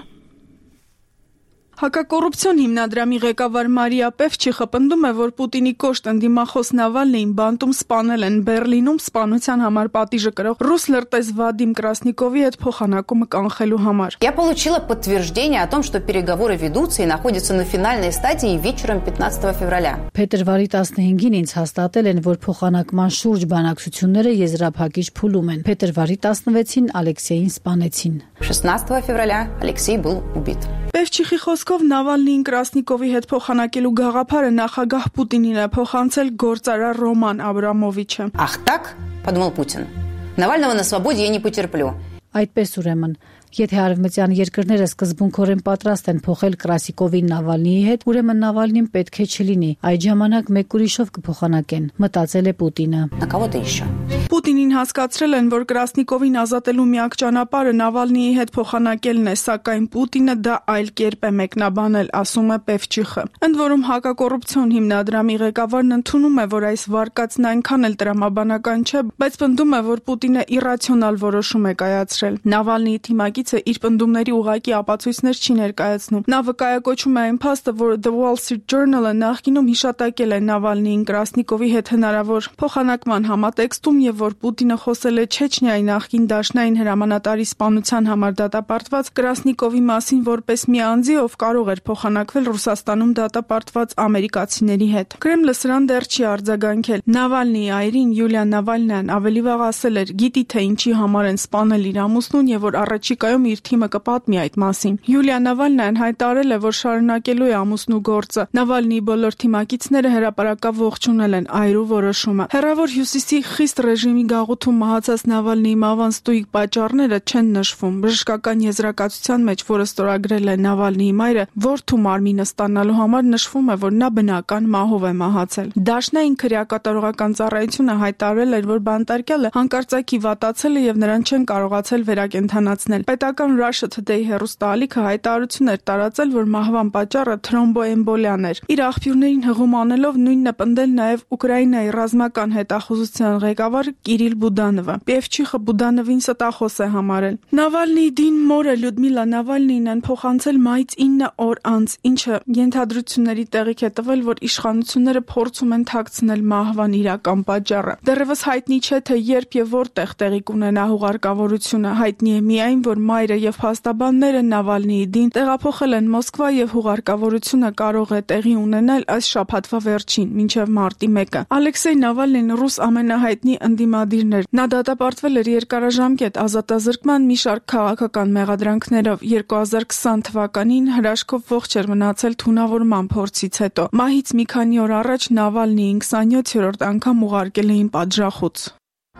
Հակակոռուպցիոն հիմնադրամի ղեկավար Մարիա Պևչիխը պնդում է, որ Պուտինի կոշտ ընդդիմախոս Նավալնիին բանտում սպանել են Բերլինում սպանության համար պատիժը կրող ռուս լրտես Վադիմ Կրասնիկովի հետ փոխանակումը կանխելու համար։ Я получила подтверждение о том, что переговоры ведутся и находятся на финальной стадии вечером пятнадцатого февраля. Փետրվարի տասնհինգին ինձ հաստատել են, որ փոխանակման շուրջ բանակցությունները եզրափակիչ փուլում են։ Փետրվարի տասնվեցին Ալեքսեյին սպանեցին։ шестнадцатого февраля Алексей был убит. Պևչիխի խոսքով Նավալնիին Կրասնիկովի հետ փոխանակելու գաղափարը նախագահ Պուտինին է փոխանցել գործարար Ռոման Աբրամովիչը։ Ах так, подумал Путин. Навального на свободе я не потерплю. Այդպես ուրեմն, եթե արևմտյան երկրները սկզբունքորեն պատրաստ են փոխել Կրասիկովին Նավալնիի հետ, ուրեմն Նավալնին պետք է չլինի, այդ ժամանակ մեկ ուրիշով կփոխանակեն, մտածել է Պուտինը։ На кого-то еще. Պուտինին հասկացրել են, որ Կրասնիկովին ազատելու միակ ճանապարհը Նավալնիի հետ փոխանակելն է, սակայն Պուտինը դա այլ կերպ է մեկնաբանել, ասում է Պևչիխը։ Ընդ որում հակակոռուպցիոն հիմնադրամի ղեկավարն ընդունում է, որ այս վարկածն այնքան էլ տրամաբանական չէ, բայց պնդում է, որ Պուտինը իռացիոնալ որոշում է կայացրել։ Նավալնիի թիմակիցը իր պնդումների ուղղակի ապացույցներ չի ներկայացնում։ Նա վկայակոչում է այն փաստը, որ The Wall Street Journal-ը նախկինում հիշատակել է Նավալնիին Կրասնիկովի հետ հնարավոր փոխանակման համատեքստում եւ որ Պուտինը խոսել է Չեչնիայի նախկին դաշնային հրամանատարի սպանության համար դատապարտված Կրասնիկովի մասին որպես մի անձի, ով կարող էր փոխանակվել Ռուսաստանում դատապարտված ամերիկացիների հետ։ Կրեմլը սրան դեռ չի արձագանքել։ Նավալնիի այրին Յուլիա Նավալնյան ավելի վաղ ասել էր՝ գիտի թե ինչի համար են սպանել իր ամուսնուն եւ որ առաջիկայում իր թիմը կպատմի այդ մասին։ Յուլիա Նավալնյան հայտարարել է, որ շարունակելու է ամուսնու գործը։ Նավալնիի բոլոր թիմակիցները հրապարակավ ողջունել են այրու որոշումը։ Հեռավոր հյուսիսի խիստ ռեժիմի գաղութում մահացած Նավալնիի մահվան ստույգ պատճառները չեն նշվում։ Բժշկական եզրակացության մեջ, որը ստորագրել է Նավալնիի մայրը, որդու մարմինը ստանալու համար նշվում է, որ նա բնական մահով է մահացել։ Դաշնային քրեակատարողական ծառայությունը հայտարարել էր, որ բանտարկյալը հանկարծակի վատացել է եւ նրան չեն կարողացել վերակենդանացնել։ Պետական Russia Today հեռուստաալիքը հայտարարություն էր տարածել, որ մահվան պատճառը թրոմբոէմբոլիան էր։ Իր աղբյուրներին հղում անելով նույնն է պնդել նաեւ Ուկրաինայի ռազմական հետախուզության ղեկավար Կիրիլ Բուդանովը։ Պևչիխը Բուդանովին ստախոս է համարել։ Նավալնիի դին մորը Լյուդմիլա Նավալնիին են փոխանցել մայից ինը օր անց, ինչը ենթադրությունների տեղիք է տվել, որ իշխանությունները փորձում են թաքցնել մահվան իրական պատճառը։ Դեռևս հայտնի չէ, թե երբ եւ որտեղ տեղի կունենա հուղարկավորությունը։ Հայտնի է միայն, որ մայրը եւ փաստաբանները Նավալնիի դին տեղափոխել են Մոսկվա եւ հուղարկավորությունը կարող է տեղի ունենալ այս շաբաթվա վերջին, մինչեւ մարտի մեկը։ Ալեքսեյ Նավալնին ռուս ամենահայտնի ընդդիմադիրն էր։ Նա դատապարտվել էր երկարաժամկետ ազատազրկման մի շարք քաղաքական մեղադրանքներով։ երկու հազար քսան թվականին հրաշքով ողջ էր մնացել թունավորման փորձից հետո։ Մահից մի քանի օր առաջ Նավալնիին քսանյոթերորդ անգամ ուղարկել էին պատժախոց։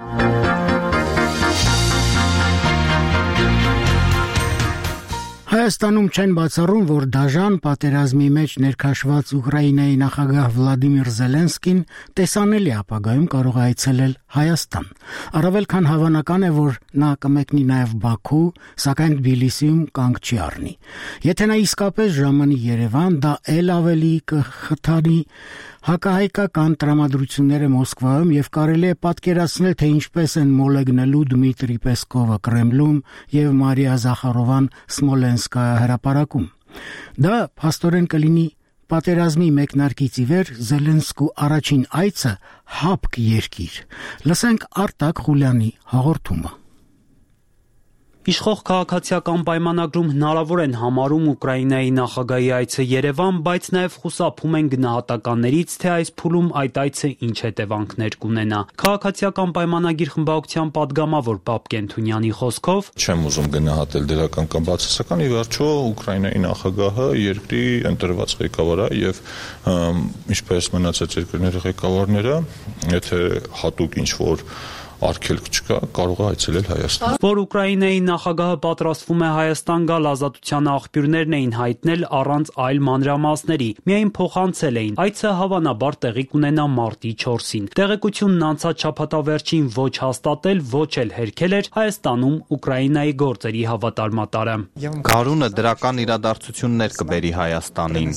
Հայաստանում չեն բացառում, որ դաժան պատերազմի մեջ ներքաշված Ուկրաինայի նախագահ Վլադիմիր Զելենսկին տեսանելի ապագայում կարող է այցելել Հայաստան։ Առավել քան հավանական է, որ նա կմեկնի նաև Բաքու, սակայն Թբիլիսիում կանգ չի առնի։ Եթե նա իսկապես ժամանի Երևան, դա ել ավելի կխթանի հակահայկական տրամադրությունները Մոսկվայում եւ կարելի է պատկերացնել, թե ինչպես են մոլեգնելու Դմիտրի Պեսկովը Կրեմլում եւ Մարիա Զախարովան Սմոլենսկայա հրապարակում։ Դա փաստորեն կլինի պատերազմի մեկնարկից ի վեր Զելենսկու առաջին այցը հապկ երկիր։ Լսենք Արտակ Խուլյանի հաղորդումը։ Իշխող քաղաքացիական պայմանագրում հնարավոր են համարում Ուկրաինայի նախագահի այցը Երևան, բայց նաև խուսափում են գնահատականներից, թե այս փուլում այդ այցը ինչ հետևանքներ կունենա։ Քաղաքացիական պայմանագիր խմբակցության падգամավոր Բաբկեն Թունյանի խոսքով չեմ ուզում գնահատել դրական կամ բացասական, ի վերջո Ուկրաինայի նախագահը երկրի ընտրված ղեկավար է եւ ինչպես մնացած երկրների ղեկավարները, եթե հատուկ ինչ-որ արգելք չկա, կարող է այցելել Հայաստան։ Որ Ուկրաինայի նախագահը պատրաստվում է Հայաստան գալ, ազատության աղբյուրներն էին հայտնել առանց այլ մանրամասների, միայն փոխանցել էին։ Այցը հավանաբար տեղի կունենա մարտի չորսին։ Տեղեկությունն անցած շաբաթավերջին ոչ հաստատել, ոչ էլ հերքել էր Հայաստանում Ուկրաինայի գործերի հավատարմատարը։ Գարունը դրական իրադարձություններ կբերի Հայաստանին։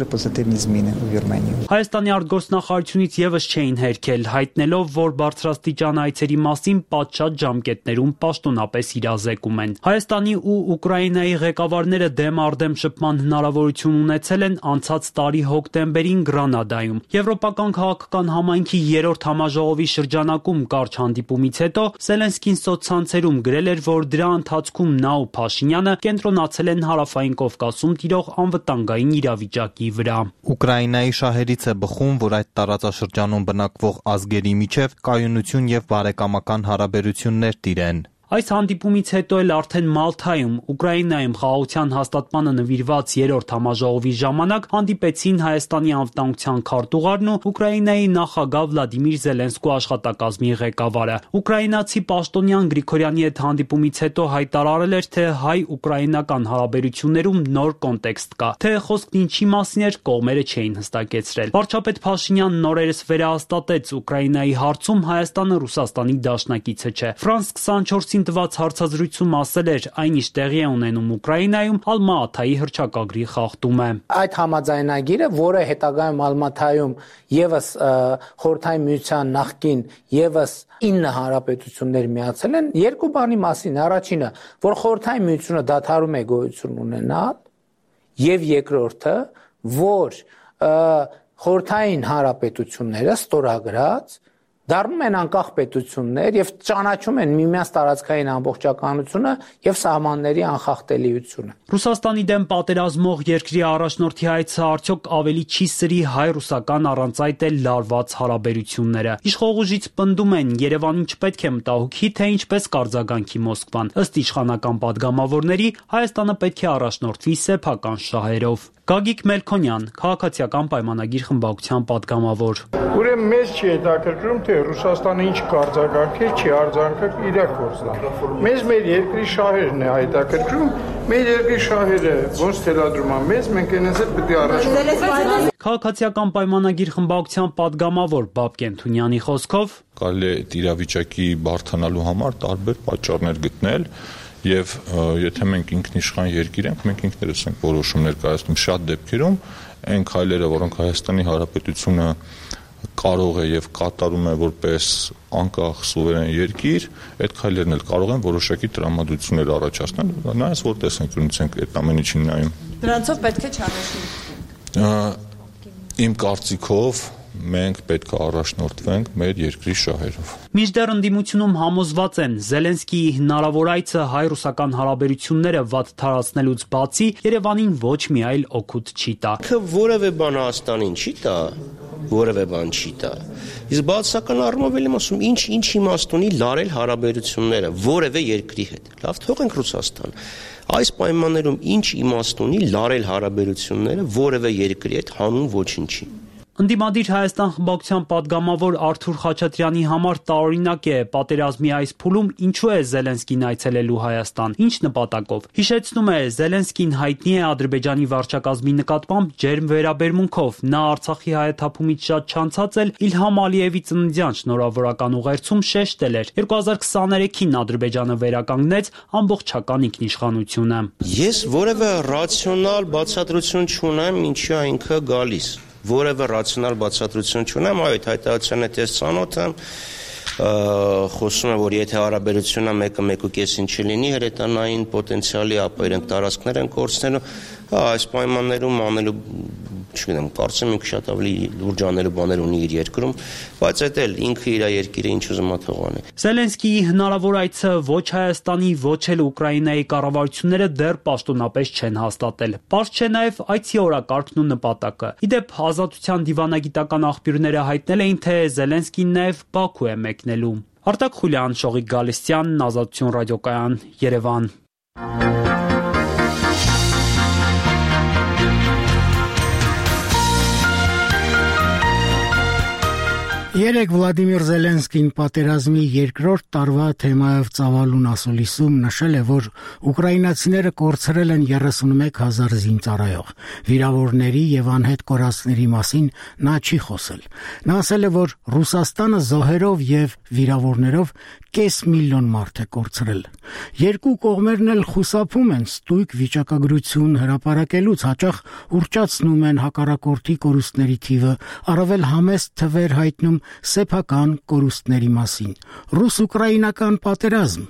Հայաստանի արտգործնախարարությունից եւս չէին հերքել, հայտնելով, որ բարձրաստիճան այցերի մասին պատշաճ ժամկետներում պաշտոնապես իրազեկում են։ Հայաստանի ու Ուկրաինայի ղեկավարները դեմ առ դեմ շփման հնարավորություն ունեցել են անցած տարի հոկտեմբերին Գրանադայում։ Եվրոպական քաղաքական համայնքի երրորդ համաժողովի շրջանակում կարճ հանդիպումից հետո Զելենսկին սոցցանցերում գրել էր, որ դրա ընթացքում նա ու Փաշինյանը կենտրոնացել են Հարավային Կովկասում տիրող անվտանգային իրավիճակի վրա։ Ուկրաինայի շահերից է բխում, որ այդ տարածաշրջանում բնակվող ազգերի միջև կայունություն եւ բարեկամական հարաբերություններ տիրեն։ Այս հանդիպումից հետո էլ արդեն Մալթայում, Ուկրաինայում խաղաղության հաստատմանը նվիրված երրորդ համաժողովի ժամանակ հանդիպեցին Հայաստանի անվտանգության քարտուղարն ու Ուկրաինայի նախագահ Վլադիմիր Զելենսկու աշխատակազմի ղեկավարը։ Ուկրաինացի պաշտոնյան Գրիգորյանի հետ հանդիպումից հետո հայտարարել էր, թե հայ-ուկրաինական հարաբերություններում նոր կոնտեքստ կա։ Թե խոսքն ինչի մասին էր, կողմերը չէին հստակեցրել։ Վարչապետ Փաշինյանն օրերս վերահաստատեց Ուկրաինայի հարցում Հայաստանը Ռուսաստանի դաշնակիցը չէ։ Ֆրանս քսանչորսին տված հարցազրույցում ասել էր, այն ինչ տեղի է ունենում Ուկրաինայում, Ալմա-Աթայի հռչակագրի խախտում է։ Այդ համաձայնագիրը, որը հետագայում Ալմա-Աթայում եւս Խորհրդային Միության նախկին եւս ինը հանրապետություններ միացել են, երկու բանի մասին։ Առաջինը, որ Խորհրդային Միությունը դադարում է գոյություն ունենալ, եւ երկրորդը, որ Խորհրդային հանրապետությունները ստորագրած դառնում են անկախ պետություններ եւ ճանաչում են միմյանց տարածքային ամբողջականությունը եւ սահմանների անխախտելիությունը։ Ռուսաստանի դեմ պատերազմող երկրի առաջնորդի այցը արդյոք ավելի չի սրի հայ-ռուսական առանց այդ էլ լարված հարաբերությունները։ Իշխող ուժից պնդում են Երևանին չպետք է մտահոգի, թե ինչպես կարձագանքի Մոսկվան։ Ըստ իշխանական падգամավորների Հայաստանը պետք է առաջնորդվի սեփական շահերով։ Գագիկ Մելքոնյան, քաղաքացիական պայմանագիր խմբակցության падգամավոր։ Ուրեմն մեզ չի հետաքրքրում, թե Ռուսաստանը ինչ կարձագանքի, չի արձագանքը իր գործն է։ Մեզ մեր երկրի շահերն է հետաքրքրում, մեր երկրի շահերը ոնց թելադրում են մեզ, մենք այնպես էլ պետք է առաջ։ Քաղաքացիական պայմանագիր խմբակցության падգամավոր Բաբկեն Թունյանի խոսքով կարելի է իրավիճակի բարդանալու համար տարբեր պատճառներ գտնել։ Եվ եթե մենք ինքնիշխան երկիր ենք, մենք ինքներս ենք որոշումներ կայացնում շատ դեպքերում, այն քայլերը, որոնք Հայաստանի Հանրապետությունը կարող է եւ կատարում է որպես անկախ սուվերեն երկիր, այդ քայլերն էլ կարող են որոշակի տրամադրություններ առաջացնել, նայած որ տեսանկյունից ենք այդ ամեն ինչին նայում։ Դրանցով պետք է չարաշնորհվենք։ Իմ կարծիքով մենք պետք է առաջնորդվենք մեր երկրի շահերով։ Մինչդեռ ընդդիմությունում համոզված են Զելենսկիի հնարավոր այցը հայ-ռուսական հարաբերությունները վատ թարացնելուց բացի Երևանին ոչ մի այլ օգուտ չի տա։ Որևէ բան Հայաստանին չի տա, որևէ բան չի տա։ Իսկ բացական առումով էլ եմ ասում, ինչ ինչ իմաստ ունի լարել հարաբերությունները որևէ երկրի հետ։ Լավ, թողենք Ռուսաստան։ Այս պայմաններում ինչ իմաստ ունի լարել հարաբերությունները որևէ երկրի հետ հանուն ոչինչի։ Ընդդիմադիր Հայաստան խմբակցության падգամավոր Արթուր Խաչատրյանի համար տարօրինակ է պատերազմի այս փուլում ինչու է Զելենսկին այցելելու Հայաստան, ինչ նպատակով։ Հիշեցնում է, Զելենսկին հայտնի է Ադրբեջանի վարչակազմի նկատմամբ ջերմ վերաբերմունքով։ Նա Արցախի հայաթափումից շատ չանցած էլ Իլհամ Ալիևի ծննդյան շնորհավորական ուղերձում շեշտել էր երկու հազար քսաներեքին Ադրբեջանը վերականգնեց ամբողջական ինքնիշխանությունը։ Ես որևէ ռացիոնալ բացատրություն չունեմ, ինչի այնքը գալիս։ Որևէ ռացիոնալ բացատրություն չունեմ, այդ հայտարարությանը ես ծանոթ եմ, խոսում եմ, որ եթե հարաբերությունը մեկը մեկու կեսին չլինի հրետանային պոտենցիալի, ապա իրենք տարածքներ են կորցնելու, այս պայմաններում անելու չգիտեմ, կարծեմ ինքը շատ ավելի լուրջ անելու բաներ ունի իր երկրում, բայց այդ էլ ինքը իր երկիրը ինչ ուզում է թողանի։ Զելենսկիի հնարավոր այցը ոչ Հայաստանի, ոչ էլ Ուկրաինայի կառավարությունները դեռ պաշտոնապես չեն հաստատել։ Պարզ չէ նաև այցի օրակարգն ու նպատակը։ Իդեպ Ազատության դիվանագիտական աղբյուրները հայտնել էին, թե Զելենսկին նաև Բաքու է մեկնելու։ Արտակ Խուլյան, Շողիկ Գալստյան, Ազատություն ռադիոկայան, Երևան։ Երեկ Վլադիմիր Զելենսկին պատերազմի երկրորդ տարվա թեմայով ծավալուն ասուլիսում նշել է, որ ուկրաինացիները կորցրել են երեսունմեկ հազար զինծառայող։ Վիրավորների եւ անհետ կորածների մասին նա չի խոսել։ Նա ասել է, որ Ռուսաստանը զոհերով եւ վիրավորներով կես միլիոն մարդ է կորցրել։ Երկու կողմերն էլ խուսափում են ստույգ վիճակագրություն հրապարակելուց, հաճախ ուռճացնում են հակառակորդի կորուստների թիվը, առավել համեստ թվեր հայտնում սեփական կորուստների մասին։ Ռուս-ուկրաինական պատերազմ։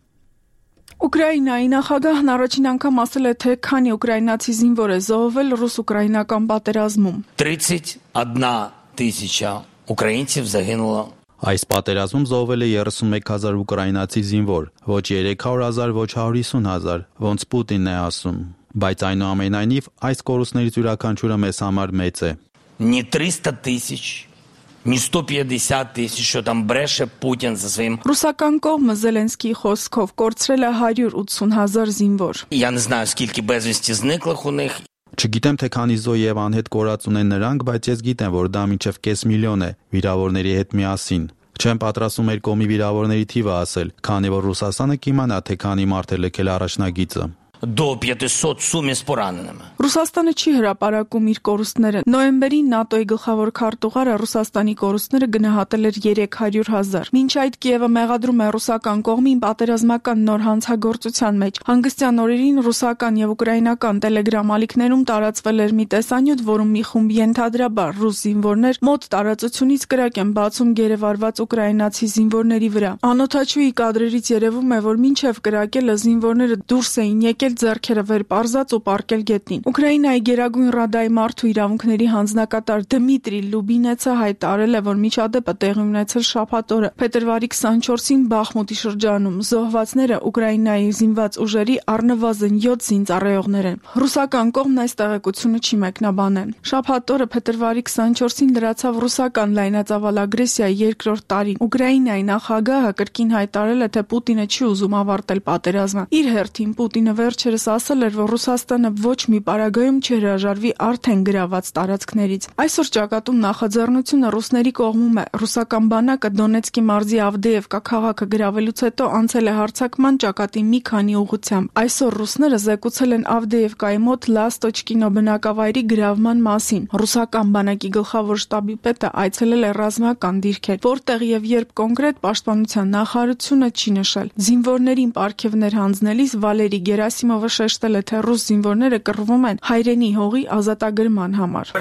Ուկրաինայի նախագահն առաջին անգամ ասել է, թե քանի ուկրաինացի զինվոր է զոհվել ռուս-ուկրաինական պատերազմում։ тридцать одна тысяча украинцев загинуло. Այս պատերազմում զոհվել է երեսունմեկ հազար ուկրաինացի զինվոր, ոչ երեք հարյուր հազար, ոչ հարյուր հիսուն հազար, ոնց Պուտինն է ասում, բայց այնուամենայնիվ այս կորուստներից յուրաքանչյուրը մեզ համար մեծ է։ Не триста тысяч, не сто пятьдесят тысяч, что там бреше Путин со своим. Ռուսական կողմը Զելենսկիի խոսքով կորցրել է հարյուր ութսուն հազար зинվոր։ Я не знаю, скільки безвісті зниклих у них. Չգիտեմ, թե քանի զոհ եւ անհետ կորած ունեն նրանք, բայց ես գիտեմ, որ դա մինչեւ կես միլիոն է վիրավորների հետ միասին։ Չեմ պատրաստում մեր կողմի վիրավորների թիվը ասել, քանի որ Ռուսաստանը կիմանա, թե քանի մարդ է լքել առաջնագիծը։ До пятисот в сумме с пораненными. Ռուսաստանը չի հրապարակում իր կորուստները։ Նոյեմբերին ՆԱՏՕ-ի գլխավոր քարտուղարը Ռուսաստանի կորուստները գնահատել էր երեք հարյուր հազար։ Մինչ այդ Կիևը մեղադրում է ռուսական կողմին պատերազմական նոր հանցագործության մեջ։ Հանգստյան օրերին ռուսական եւ ուկրաինական տելեգրամ ալիքներում տարածվել էր մի տեսանյութ, որում մի խումբ ենթադրաբար ռուս զինվորներ մոտ տարածությունից կրակ են բացում գերեվարված ուկրաինացի զինվորների վրա։ Անօթաչուի կադրերից երևում է, որ մինչև կրակելը զինվորները դուրս էին եկել ձեռքերը վեր պարզած ու պառկել գետնին։ Ուկրաինայի գերագույն ռադայի մարդու իրավունքների հանձնակատար Դմիտրի Լուբինեցը հայտարարել է, որ միջադեպը տեղի ունեցել շաբաթ օրը փետրվարի քսանչորսին Բախմուտի շրջանում։ Զոհվածները Ուկրաինայի զինված ուժերի առնվազն յոթ զինծառայողներ են։ Ռուսական կողմն այս տեղեկությունը չի մեկնաբանել։ Շաբաթ օրը փետրվարի քսանչորսին լրացավ ռուսական լայնածավալ ագրեսիայի երկրորդ տարին։ Ուկրաինայի նախագահը կրկին հայտարարել է, թե Պուտինը չի ուզում ավարտել պատերազմը։ Իր հերթին Պուտինը վերջերս ասել էր, որ Ռուսաստանը ոչ մի պարագայում չհրաժարվի արդեն գրաված տարածքներից։ Այսօր ճակատում նախաձեռնությունը ռուսների կողմում է։ Ռուսական բանակը Դոնեցկի մարզի Ավդեևկա քաղաքը գրավելուց հետո անցել է հարձակման ճակատի մի քանի ուղղությամբ։ Այսօր ռուսները զեկուցել են Ավդեևկայի մոտ Լաստոչկինո բնակավայրի գրավման մասին։ Ռուսական բանակի գլխավոր շտաբի պետը այցելել է ռազմական դիրքեր, որտեղ եւ երբ կոնկրետ պաշտպանության նախարարությունը չի նշել։ Զինվորներին պարգևներ հանձնելիս Վալերի Գերասիմովը շեշտել է, թե ռուս զինվորները կռվում են հայրենի հողի ազատագրման համար։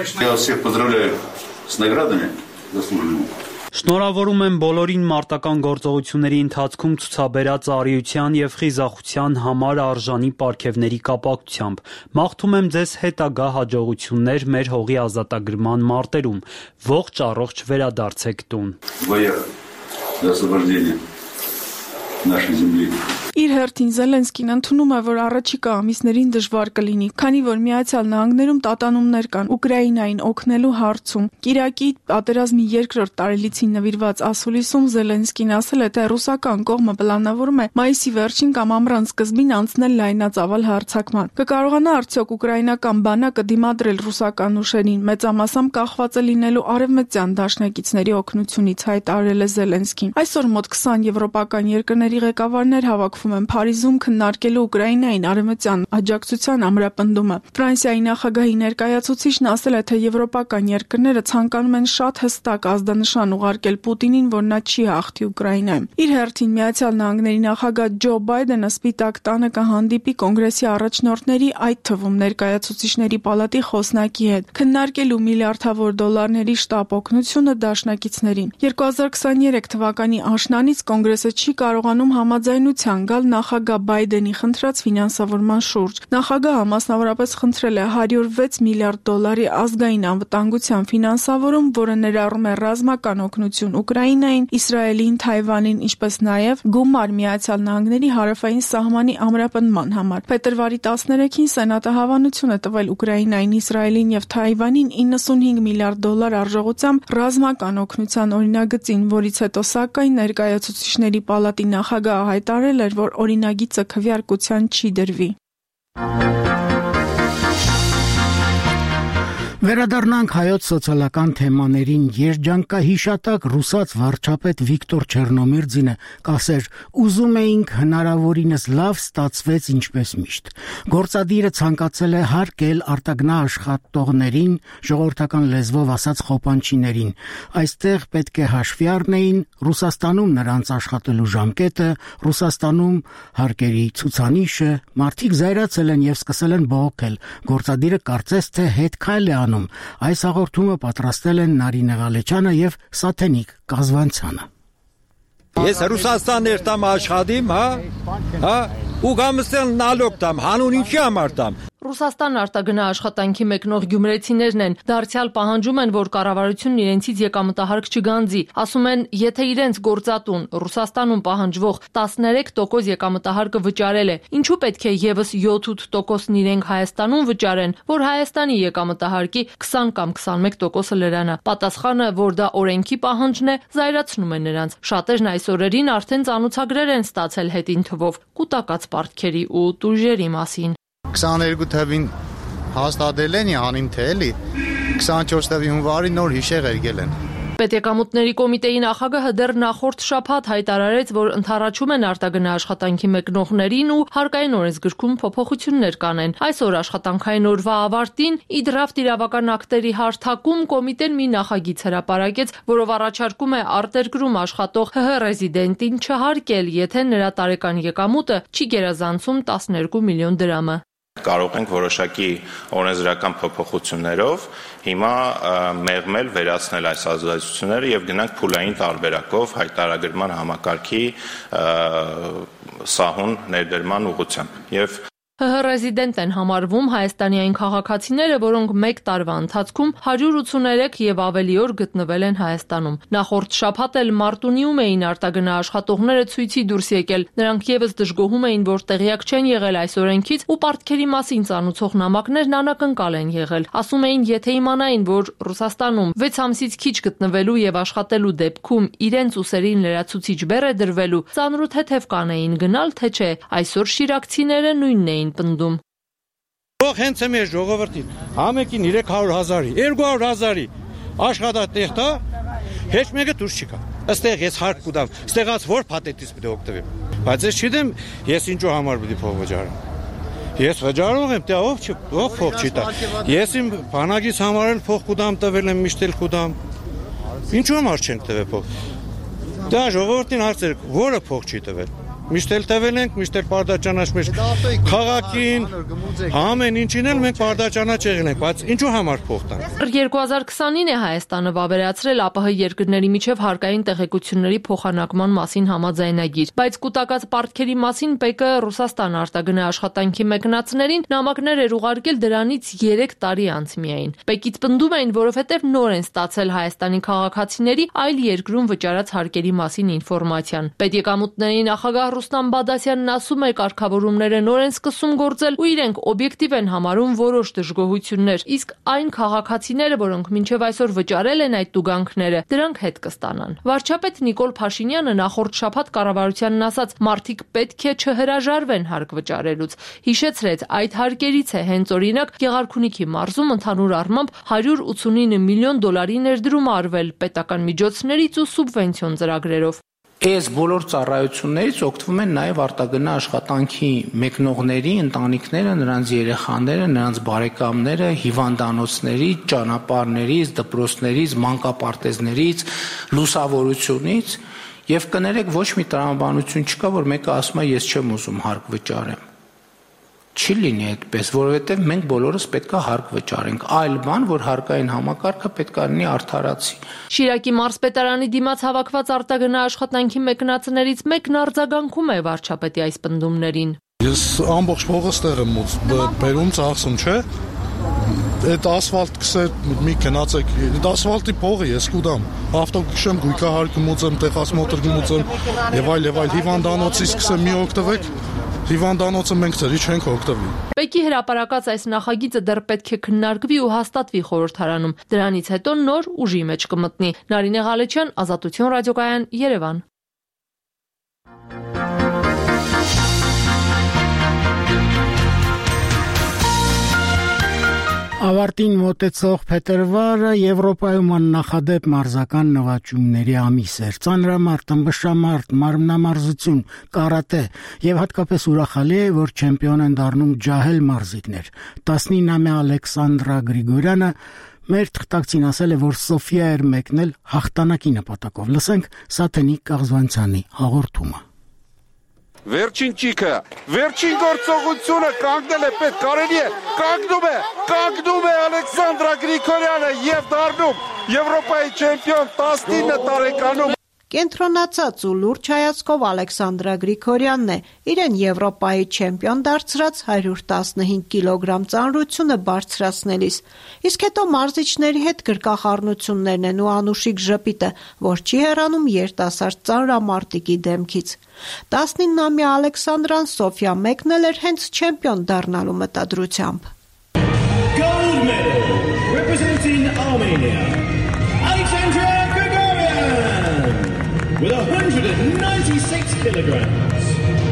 Շնորհավորում եմ բոլորին մարտական գործողությունների ընթացքում ցուցաբերած արիության եւ խիզախության համար արժանի պարգևների կապակցությամբ։ Մաղթում եմ ձեզ հետագա հաջողություններ մեր հողի ազատագրման մարտերում։ Ողջ առողջ վերադարձեք տուն։ Իր հերթին Զելենսկին ընդունում է, որ առաջիկա ամիսներին դժվար կլինի, քանի որ Միացյալ Նահանգներում տատանումներ կան Ուկրաինային օգնելու հարցում։ Կիրակի պատերազմի երկրորդ տարելիցին նվիրված ասուլիսում Զելենսկին ասել է, թե ռուսական կողմը պլանավորում է մայիսի վերջին կամ ամռան սկզբին անցնել լայնածավալ հարձակման։ Կկարողանա արդյոք ուկրաինական բանակը դիմադրել ռուսական ուժերին, մեծամասամբ կախված է լինելու արևմտյան դաշնակիցների օգնությունից, հայտարարել է Զելենսկին։ Այսօր մոտ քսան եվրոպական երկրների ղեկավարներ հավաքվում են Փարիզում քննարկելու Ուկրաինային արևմտյան աջակցության ամրապնդումը։ Ֆրանսիայի նախագահի ներկայացուցիչն ասել է, թե եվրոպական երկրները ցանկանում են շատ հստակ ազդանշան ուղարկել Պուտինին, որ նա չի հաղթի Ուկրաինայում։ Իր հերթին Միացյալ Նահանգների նախագահ Ջո Բայդենը Սպիտակ տանը կհանդիպի կոնգրեսի առաջնորդների, այդ թվում ներկայացուցիչների պալատի խոսնակի հետ, քննարկելու միլիարդավոր դոլարների շտապ օգնությունը դաշնակիցներին։ երկու հազար քսաներեք թվականի աշնանից կոնգրեսը չի կարողանում համաձայնության գալ նախագահ Բայդենի խնդրած ֆինանսավորման շուրջ։ Նախագահը մասնավորապես խնդրել է հարյուր վեց միլիարդ դոլարի ազգային անվտանգության ֆինանսավորում, որը ներառում է ռազմական օգնություն Ուկրաինային, Իսրայելին, Թայվանին, ինչպես նաև գումար Միացյալ Նահանգների հարավային սահմանի ամրապնդման համար։ Փետրվարի տասներեքին Սենատը հավանություն է տվել Ուկրաինային, Իսրայելին եւ Թայվանին իննսունհինգ միլիարդ դոլար արժողությամբ ռազմական օգնության օրինագծին, որից հետո սակայն ներկայացուցիչների պալատի նախագահը հայտարարել էր, որ օրինագիծը քվեարկության չի դրվի։ Վերադառնանք հայոց սոցիալական թեմաներին։ Երջանկահիշատակ ռուսաց վարչապետ Վիկտոր Չեռնոմիրձինը կասեր. «Ուզում էինք հնարավորինս լավ, ստացվեց ինչպես միշտ»։ Գործադիրը ցանկացել է հարգել արտագնա աշխատողներին, ժողովրդական լեզվով ասած խոպանչիներին։ Այստեղ պետք է հաշվի առնեին Ռուսաստանում նրանց աշխատելու ժամկետը, Ռուսաստանում հարկերի ցուցանիշը, մարդիկ զայրացել են եւ սկսել են բողոքել։ Գործադիրը կարծես թե հետ քայլ է անում։ Այս հաղորդումը պատրաստել են Նարինե Ղալեչյանը եւ Սաթենիկ Կազվանցյանը։ Ես Ռուսաստան ներտամ աշխատիմ, հա, հա, ու գամստել նալոգ տամ, հանուն ինչի համար տամ։ Ռուսաստան արտագնա աշխատանքի մեկնող գյումրեցիներն են, դարձյալ պահանջում են, որ կառավարությունն իրենցից եկամտահարկ չգանձի։ Ասում են, եթե իրենց գործատուն Ռուսաստանում պահանջվող տասներեք տոկոս եկամտահարկը վճարել է, ինչու պետք է եւս յոթ տոկոսն իրենք Հայաստանում վճարեն, որ Հայաստանի եկամտահարկի քսան կամ քսանմեկ տոկոսը լրանա։ Պատասխանը, որ դա օրենքի պահանջն է, զայրացնում է նրանց։ Շատերն այս օրերին արդեն ծանոթագրեր են ստացել հետին թվով կուտակած պարտքերի ու տուժերի մասին։ քսաներկու թվին հաստատել են հանին թե էլի քսանչորս թվի հունվարի նոր հիշեղ երգել են։ Պետեկամուտների կոմիտեի նախագահը դեռ նախորդ շաբաթ հայտարարեց, որ ընդառաջում են արտագնա աշխատանքի մեկնողներին ու հարկային օրենսգրքում փոփոխություններ կանեն։ Այսօր աշխատանքային օրվա ավարտին իդրաֆտ իրավական ակտերի հարթակում կոմիտեն մի նախագիծ հրապարակեց, որով առաջարկում է արտերկրում աշխատող ՀՀ ռեզիդենտին չհարկել, եթե նրա տարեկան եկամուտը չի գերազանցում տասներկու միլիոն դրամը։ Կարող ենք որոշակի օրենսդրական փոփոխություններով հիմա մեղմել, վերացնել այս ազդեցությունները եւ գնանք փուլային տարբերակով հայտարարագրման համակարգի սահուն ներդրման ուղղությամբ եւ ՀՀ ռեզիդենտ են համարվում Հայաստանի այն քաղաքացիները, որոնք մեկ տարվա ընթացքում հարյուր ութսուներեք եւ ավելի օր գտնվել են Հայաստանում։ Նախորդ շաբաթ էլ Մարտունիում էին արտագնա աշխատողները ցույցի դուրս եկել։ Նրանք եւս դժգոհում էին, որ տեղյակ չեն եղել այս օրենքից ու պարտքերի մասին ծանուցող նամակներն անակնկալ են եղել։ Ասում էին, եթե իմանային, որ Ռուսաստանում վեց ամսից քիչ գտնվելու եւ աշխատելու դեպքում իրենց ուսերին լրացուցիչ բեռ է դրվելու, ծանրութ հետեւ կանեին գնալ, թե չէ։ Այսօր շիրակցիները նույնն էին պնդում։ Ող հենց է մեր ժողովրդին, ամեկին երեք հարյուր հազարի, երկու հարյուր հազարի աշխատատեղ տա, հեչ մեկը դուրս չկա։ Այստեղ ես հարկ կուտամ, ստեղած որ փաթեթից պիտի օգտվեմ։ Բայց ես չգիտեմ, ես ինչու համար պիտի փող վճարեմ։ Ես վճարող եմ, դա ով չի, ով փող չի տա։ Ես իմ բանակից համար էլ փող կուտամ տվել եմ, միշտ էլ կուտամ։ Ինչու համար չենք տվել փող։ Դա ժողովրդին հարցեր, որը փող չի տվել։ Միշտ էլ տվել ենք, միշտ էլ պարտաճանաչ մեր քաղաքին, ամեն ինչին էլ մենք պարտաճանաչ եղել ենք, բայց ինչու համար փող տան։ երկու հազար քսանին է Հայաստանը վավերացրել ԱՊՀ երկրների միջև հարկային տեղեկությունների փոխանակման մասին համաձայնագիր, բայց կուտակած պարտքերի մասին ՊԿ Ռուսաստան արտագնա աշխատանքի մեկնածներին նամակներ էր ուղարկել դրանից երեք տարի անց միայն։ ՊԿ-ից պնդում էին, որովհետև նոր են ստացել Հայաստանի քաղաքացիների այլ երկրում վճարած հարկերի մասին ինֆորմացիան։ Պետեկամուտների նախագահ Ռուստամ Բադասյանն ասում է, կարգավորումները նոր են սկսում գործել ու իրենք օբյեկտիվ են համարում որոշ դժգոհություններ, իսկ այն քաղաքացիները, որոնք մինչև այսօր վճարել են այդ տուգանքները, դրանք հետ կստանան։ Վարչապետ Նիկոլ Փաշինյանը նախորդ շաբաթ կառավարությանն ասաց, մարդիկ պետք է չհրաժարվեն հարկ վճարելուց։ Հիշեցրեց, այդ հարկերից է հենց օրինակ Գեղարքունիքի մարզում ընդհանուր առմամբ հարյուր ութսունինը միլիոն դոլարի ներդրում արվել պետական միջոցներից ու սուբվենցիոն ծրագրերով։ Այս բոլոր ծառայություններից օգտվում են նաև արտագնա աշխատանքի մեկնողների ընտանիքները, նրանց երեխաները, նրանց բարեկամները, հիվանդանոցներից, ճանապարհներից, դպրոցներից, մանկապարտեզներից, լուսավորությունից եւ կներեք ոչ մի տրամաբանություն չկա, որ մեկը ասում է ես չեմ ուզում հարկ վճարեմ։ Չի լինի այդպես, որովհետև մենք բոլորս պետք է հարկ վճարենք։ Այլ բան, որ հարկային համակարգը պետք է լինի արդարացի։ Շիրակի մարզպետարանի դիմաց հավաքված արտագնա աշխատանքի մեկնածներից մեկն արձագանքում է վարչապետի այս պնդումներին։ Ես ամբողջ փողը ստեղ եմ բերում ծախսում, չէ՞։ Այդ ասֆալտ կսեր մի գնացեք, այդ ասֆալտի փողը ես կուտամ, ավտո կշեմ, գույքահար կմուծեմ, տեղաց մոտոր կմուծեմ եւ այլ եւ այլ հիվանդանոցից կսեմ մի օգտվեք, հիվանդանոցը մենք ծերի չենք օգտվի։ Պեկի հրապարակած այս նախագիծը դեռ պետք է քննարկվի ու հաստատվի խորհրդարանում, դրանից հետո նոր ուժի մեջ կմտնի։ Նարինե Ղալեչյան, Ազատություն ռադիոկայան, Երևան։ Ավարտին մոտեցող փետրվարը Եվրոպայում աննախադեպ մարզական նվաճումների ամիս էր։ Ծանրամարտ, ըմբշամարտ, մարմնամարզություն, կարատե եւ հատկապես ուրախալի է, որ չեմպիոն են դառնում ջահել մարզիկներ։ տասնինամյա Ալեքսանդրա Գրիգորյանը մեր թղթակցին ասել է, որ Սոֆիա էր մեկնել հաղթանակի նպատակով։ Լսենք Սաթենիկ Կաղզվանցյանի հաղորդումը։ Վերջին ճիքը, վերջին գործողությունը կանգնել է պետք, կարելի է, կանգնում է, կանգնում է Ալեքսանդրա Գրիգորյանը եւ դառնում Եվրոպայի չեմպիոն տասնինը տարեկանում։ Կենտրոնացած ու լուրջ հայացքով Ալեքսանդրա Գրիգորյանն է իրեն Եվրոպայի չեմպիոն դարձրած հարյուր տասնհինգ կիլոգրամ ծանրությունը բարձրացնելիս։ Իսկ հետո մարզիչների հետ գրկախառնություններն են ու անուշիկ ժպիտը, որ չի հեռանում երիտասարդ ծանրամարտիկի դեմքից։ տասնինամյա Ալեքսանդրան Սոֆիա մեկնել էր հենց չեմպիոն դառնալու մտադրությամբ։ Gold medal representing Armenia, Alexandra with one hundred ninety-six kilograms.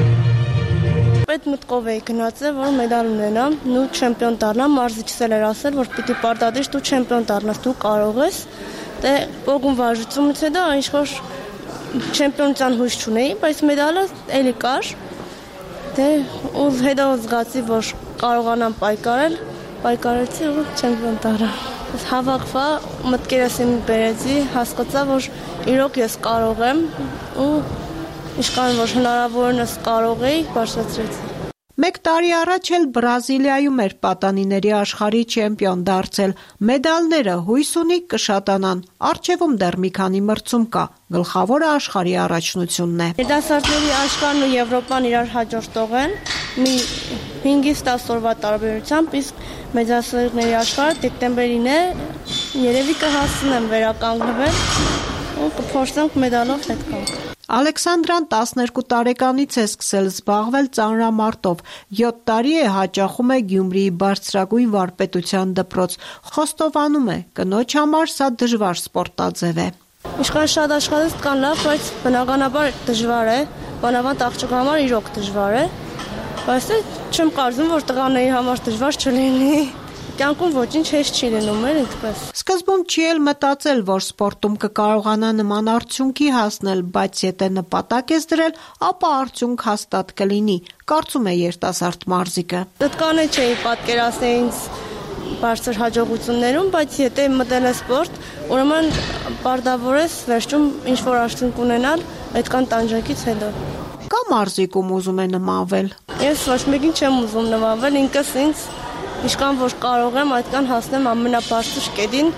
Այդ մտքով էի գնացել, որ մեդալ ունենամ, նու չեմպիոն դառնամ, մարզիչս էլ էր ասել, որ պիտի պարտադիր դու չեմպիոն դառնաս, դու կարող ես։ Դե ողում վարժությունից հետո ինչ-որ չեմպիոնության հույս չունեի, բայց մեդալը էլի կար։ Դե ու հետո զգացի, որ կարողանամ պայքարել, պայքարեցի ու չեմպիոն դառա։ Հավաքվա, մտքերս իմ բերեցի, հասկացա, որ իրոք ես կարող եմ ու ինչքան որ հնարավորինս կարող էի, բարձրացրեցի։ Մեկ տարի առաջ էլ Բրազիլիայում էր պատանիների աշխարհի չեմպիոն դարձել։ Մեդալները հույս ունի կշատանան։ Առջևում դեռ մի քանի մրցում կա։ Գլխավորը աշխարհի առաջնությունն է։ Երիտասարդների աշխարհն ու Եվրոպան իրար հաջորդող են։ Մի հինգից տասը օրվա տարբերությամբ, իսկ մեծասերների աշխարհը դեկտեմբերին է, երևի կհասցնեմ վերականգնվել ու կփորձենք մեդալով հետ գալ։ Ալեքսանդրան տասներկու տարեկանից է սկսել զբաղվել ծանրամարտով, յոթ տարի է հաճախում է Գյումրիի բարձրագույն վարպետության դպրոց, խոստովանում է, կնոջ համար սա դժվար սպորտաձև է։ Ինչքան շատ աշխատես կան լավ, բայց բնականաբար դժվար է, բանավանդ աղջկա համար իրոք դժվար է, բայց չեմ կարծում, որ տղաների համար դժվար չլինի։ Կյանքում ոչինչ հեշտ չի լինում էլ այդպես։ Սկզբում չի էլ մտածել, որ սպորտում կկարողանա նման արդյունքի հասնել, բայց եթե նպատակ ես դրել, ապա արդյունք հաստատ կլինի, կարծում է երիտասարդ մարզիկը։ Դտկանը չէի պատկերացնել ինձ բարձր հաջողություններում, բայց եթե մտել ես սպորտ, ուրեմն պարտավոր ես վերջում ինչ-որ արդյունք ունենալ այդքան տանջանքից հետո։ Կա մարզիկում ուզում է նմանվել։ Ես ոչ մեկին չեմ ուզում նմանվել, ինքս ինձ Ինչքան որ կարող եմ, այդքան հասնեմ ամենաբարձր կետին։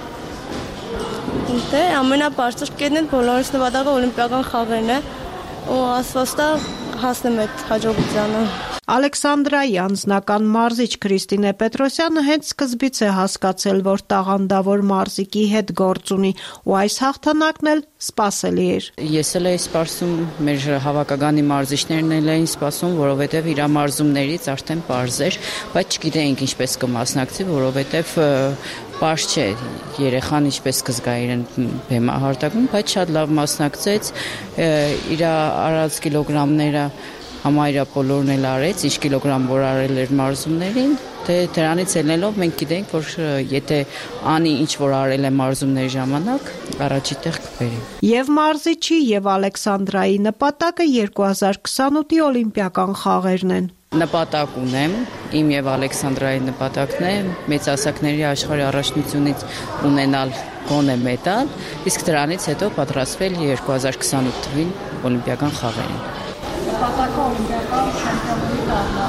Դե ամենաբարձր կետն էլ բոլորիս նպատակը օլիմպիական խաղերն է, ու ասվածտա հասնեմ այդ հաջողությանը։ Ալեքսանդրայի անձնական մարզիչ Քրիստինե Պետրոսյանը հենց սկզբից է հասկացել, որ տաղանդավոր մարզիկի հետ գործ ունի, ու այս հաղթանակն էլ սպասելի էր։ Ես էլ էի սպասում, մեր հավաքականի մարզիչներն էլ էին սպասում, որովհետև իր մարզումներից արդեն պարզ էր, բայց չգիտեինք ինչպես կմասնակցի, որովհետև պարզ չէ, երեխան ինչպես կզգա իրեն բեմահարտակում, բայց շատ լավ մասնակցեց, իր արած կիլոգրամները համարյա բոլորն էլ արեց, ինչ կիլոգրամ որ արել էր մարզումներին, թե դրանից ելնելով մենք գիտենք, որ եթե անի ինչ որ արել է մարզումների ժամանակ, առաջի տեղ կբերի։ Եվ մարզիչի եւ Ալեքսանդրայի նպատակը երկու հազար քսանութի օլիմպիական խաղերն են։ Նպատակ ունեմ, իմ եւ Ալեքսանդրայի նպատակն է մեծահասակների աշխարհի առաջնությունից ունենալ գոնե մեդալ, իսկ դրանից հետո պատրաստվել երկու հազար քսանութ թվին օլիմպիական խաղերին։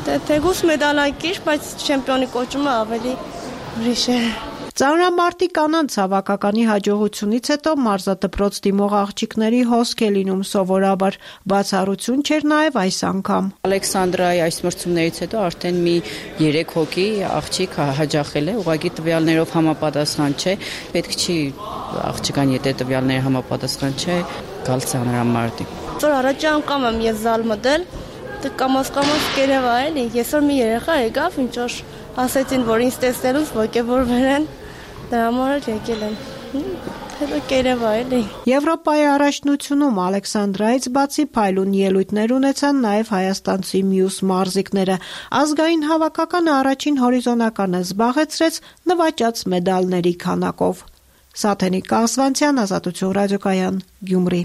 Դե թեգուս մեդալակիր, բայց չեմպիոնի կոչումը ավելի ուրիշ է։ Ծանրամարտի կանանց հավաքականի հաջողությունից հետո մարզադպրոց դիմող աղջիկների հոսք է լինում սովորաբար, բացառություն չէր նաև այս անգամ։ Ալեքսանդրայի այս մրցումներից հետո արդեն մի երեք հոգի աղջիկ հաջախել է, ուղղակի տվյալներով համապատասխան չէ, պետք չի աղջկան եթե տվյալները համապատասխան չէ, գալ ծանրամարտի։ Որ առաջի անգամ եմ ես զալ մտել, դե կամաց կամաց կերևա էլի, այսօր մի երեխա եկավ, ինչ որ ասեցին, որ ինձ տեսնելուց ոգևորվել են, դրա համար եկել եմ։ Հետո կերևա էլի։ Եվրոպայի առաջնությունում Ալեքսանդրայից բացի փայլուն ելույթներ ունեցան նաև հայաստանցի մյուս մարզիկները։ Ազգային հավաքականը առաջին հորիզոնականը զբաղեցրեց նվաճած մեդալների քանակով։ Սաթենիկ Կասվանցյան, Ազատություն ռադիոկայան, Գյումրի։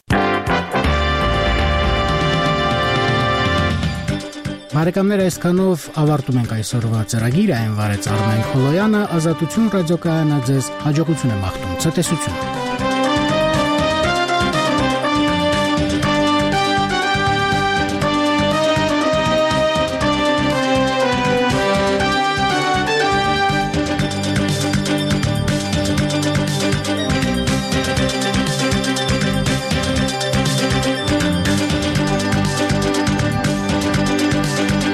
Բարեկամներ, այսքանով ավարտում ենք այսօրվա ծրագիրը, այն վարեց Արմեն Խոլոյանը, Ազատություն ռադիոկայանը ձեզ հաջողություն է մաղթում, ցտեսություն։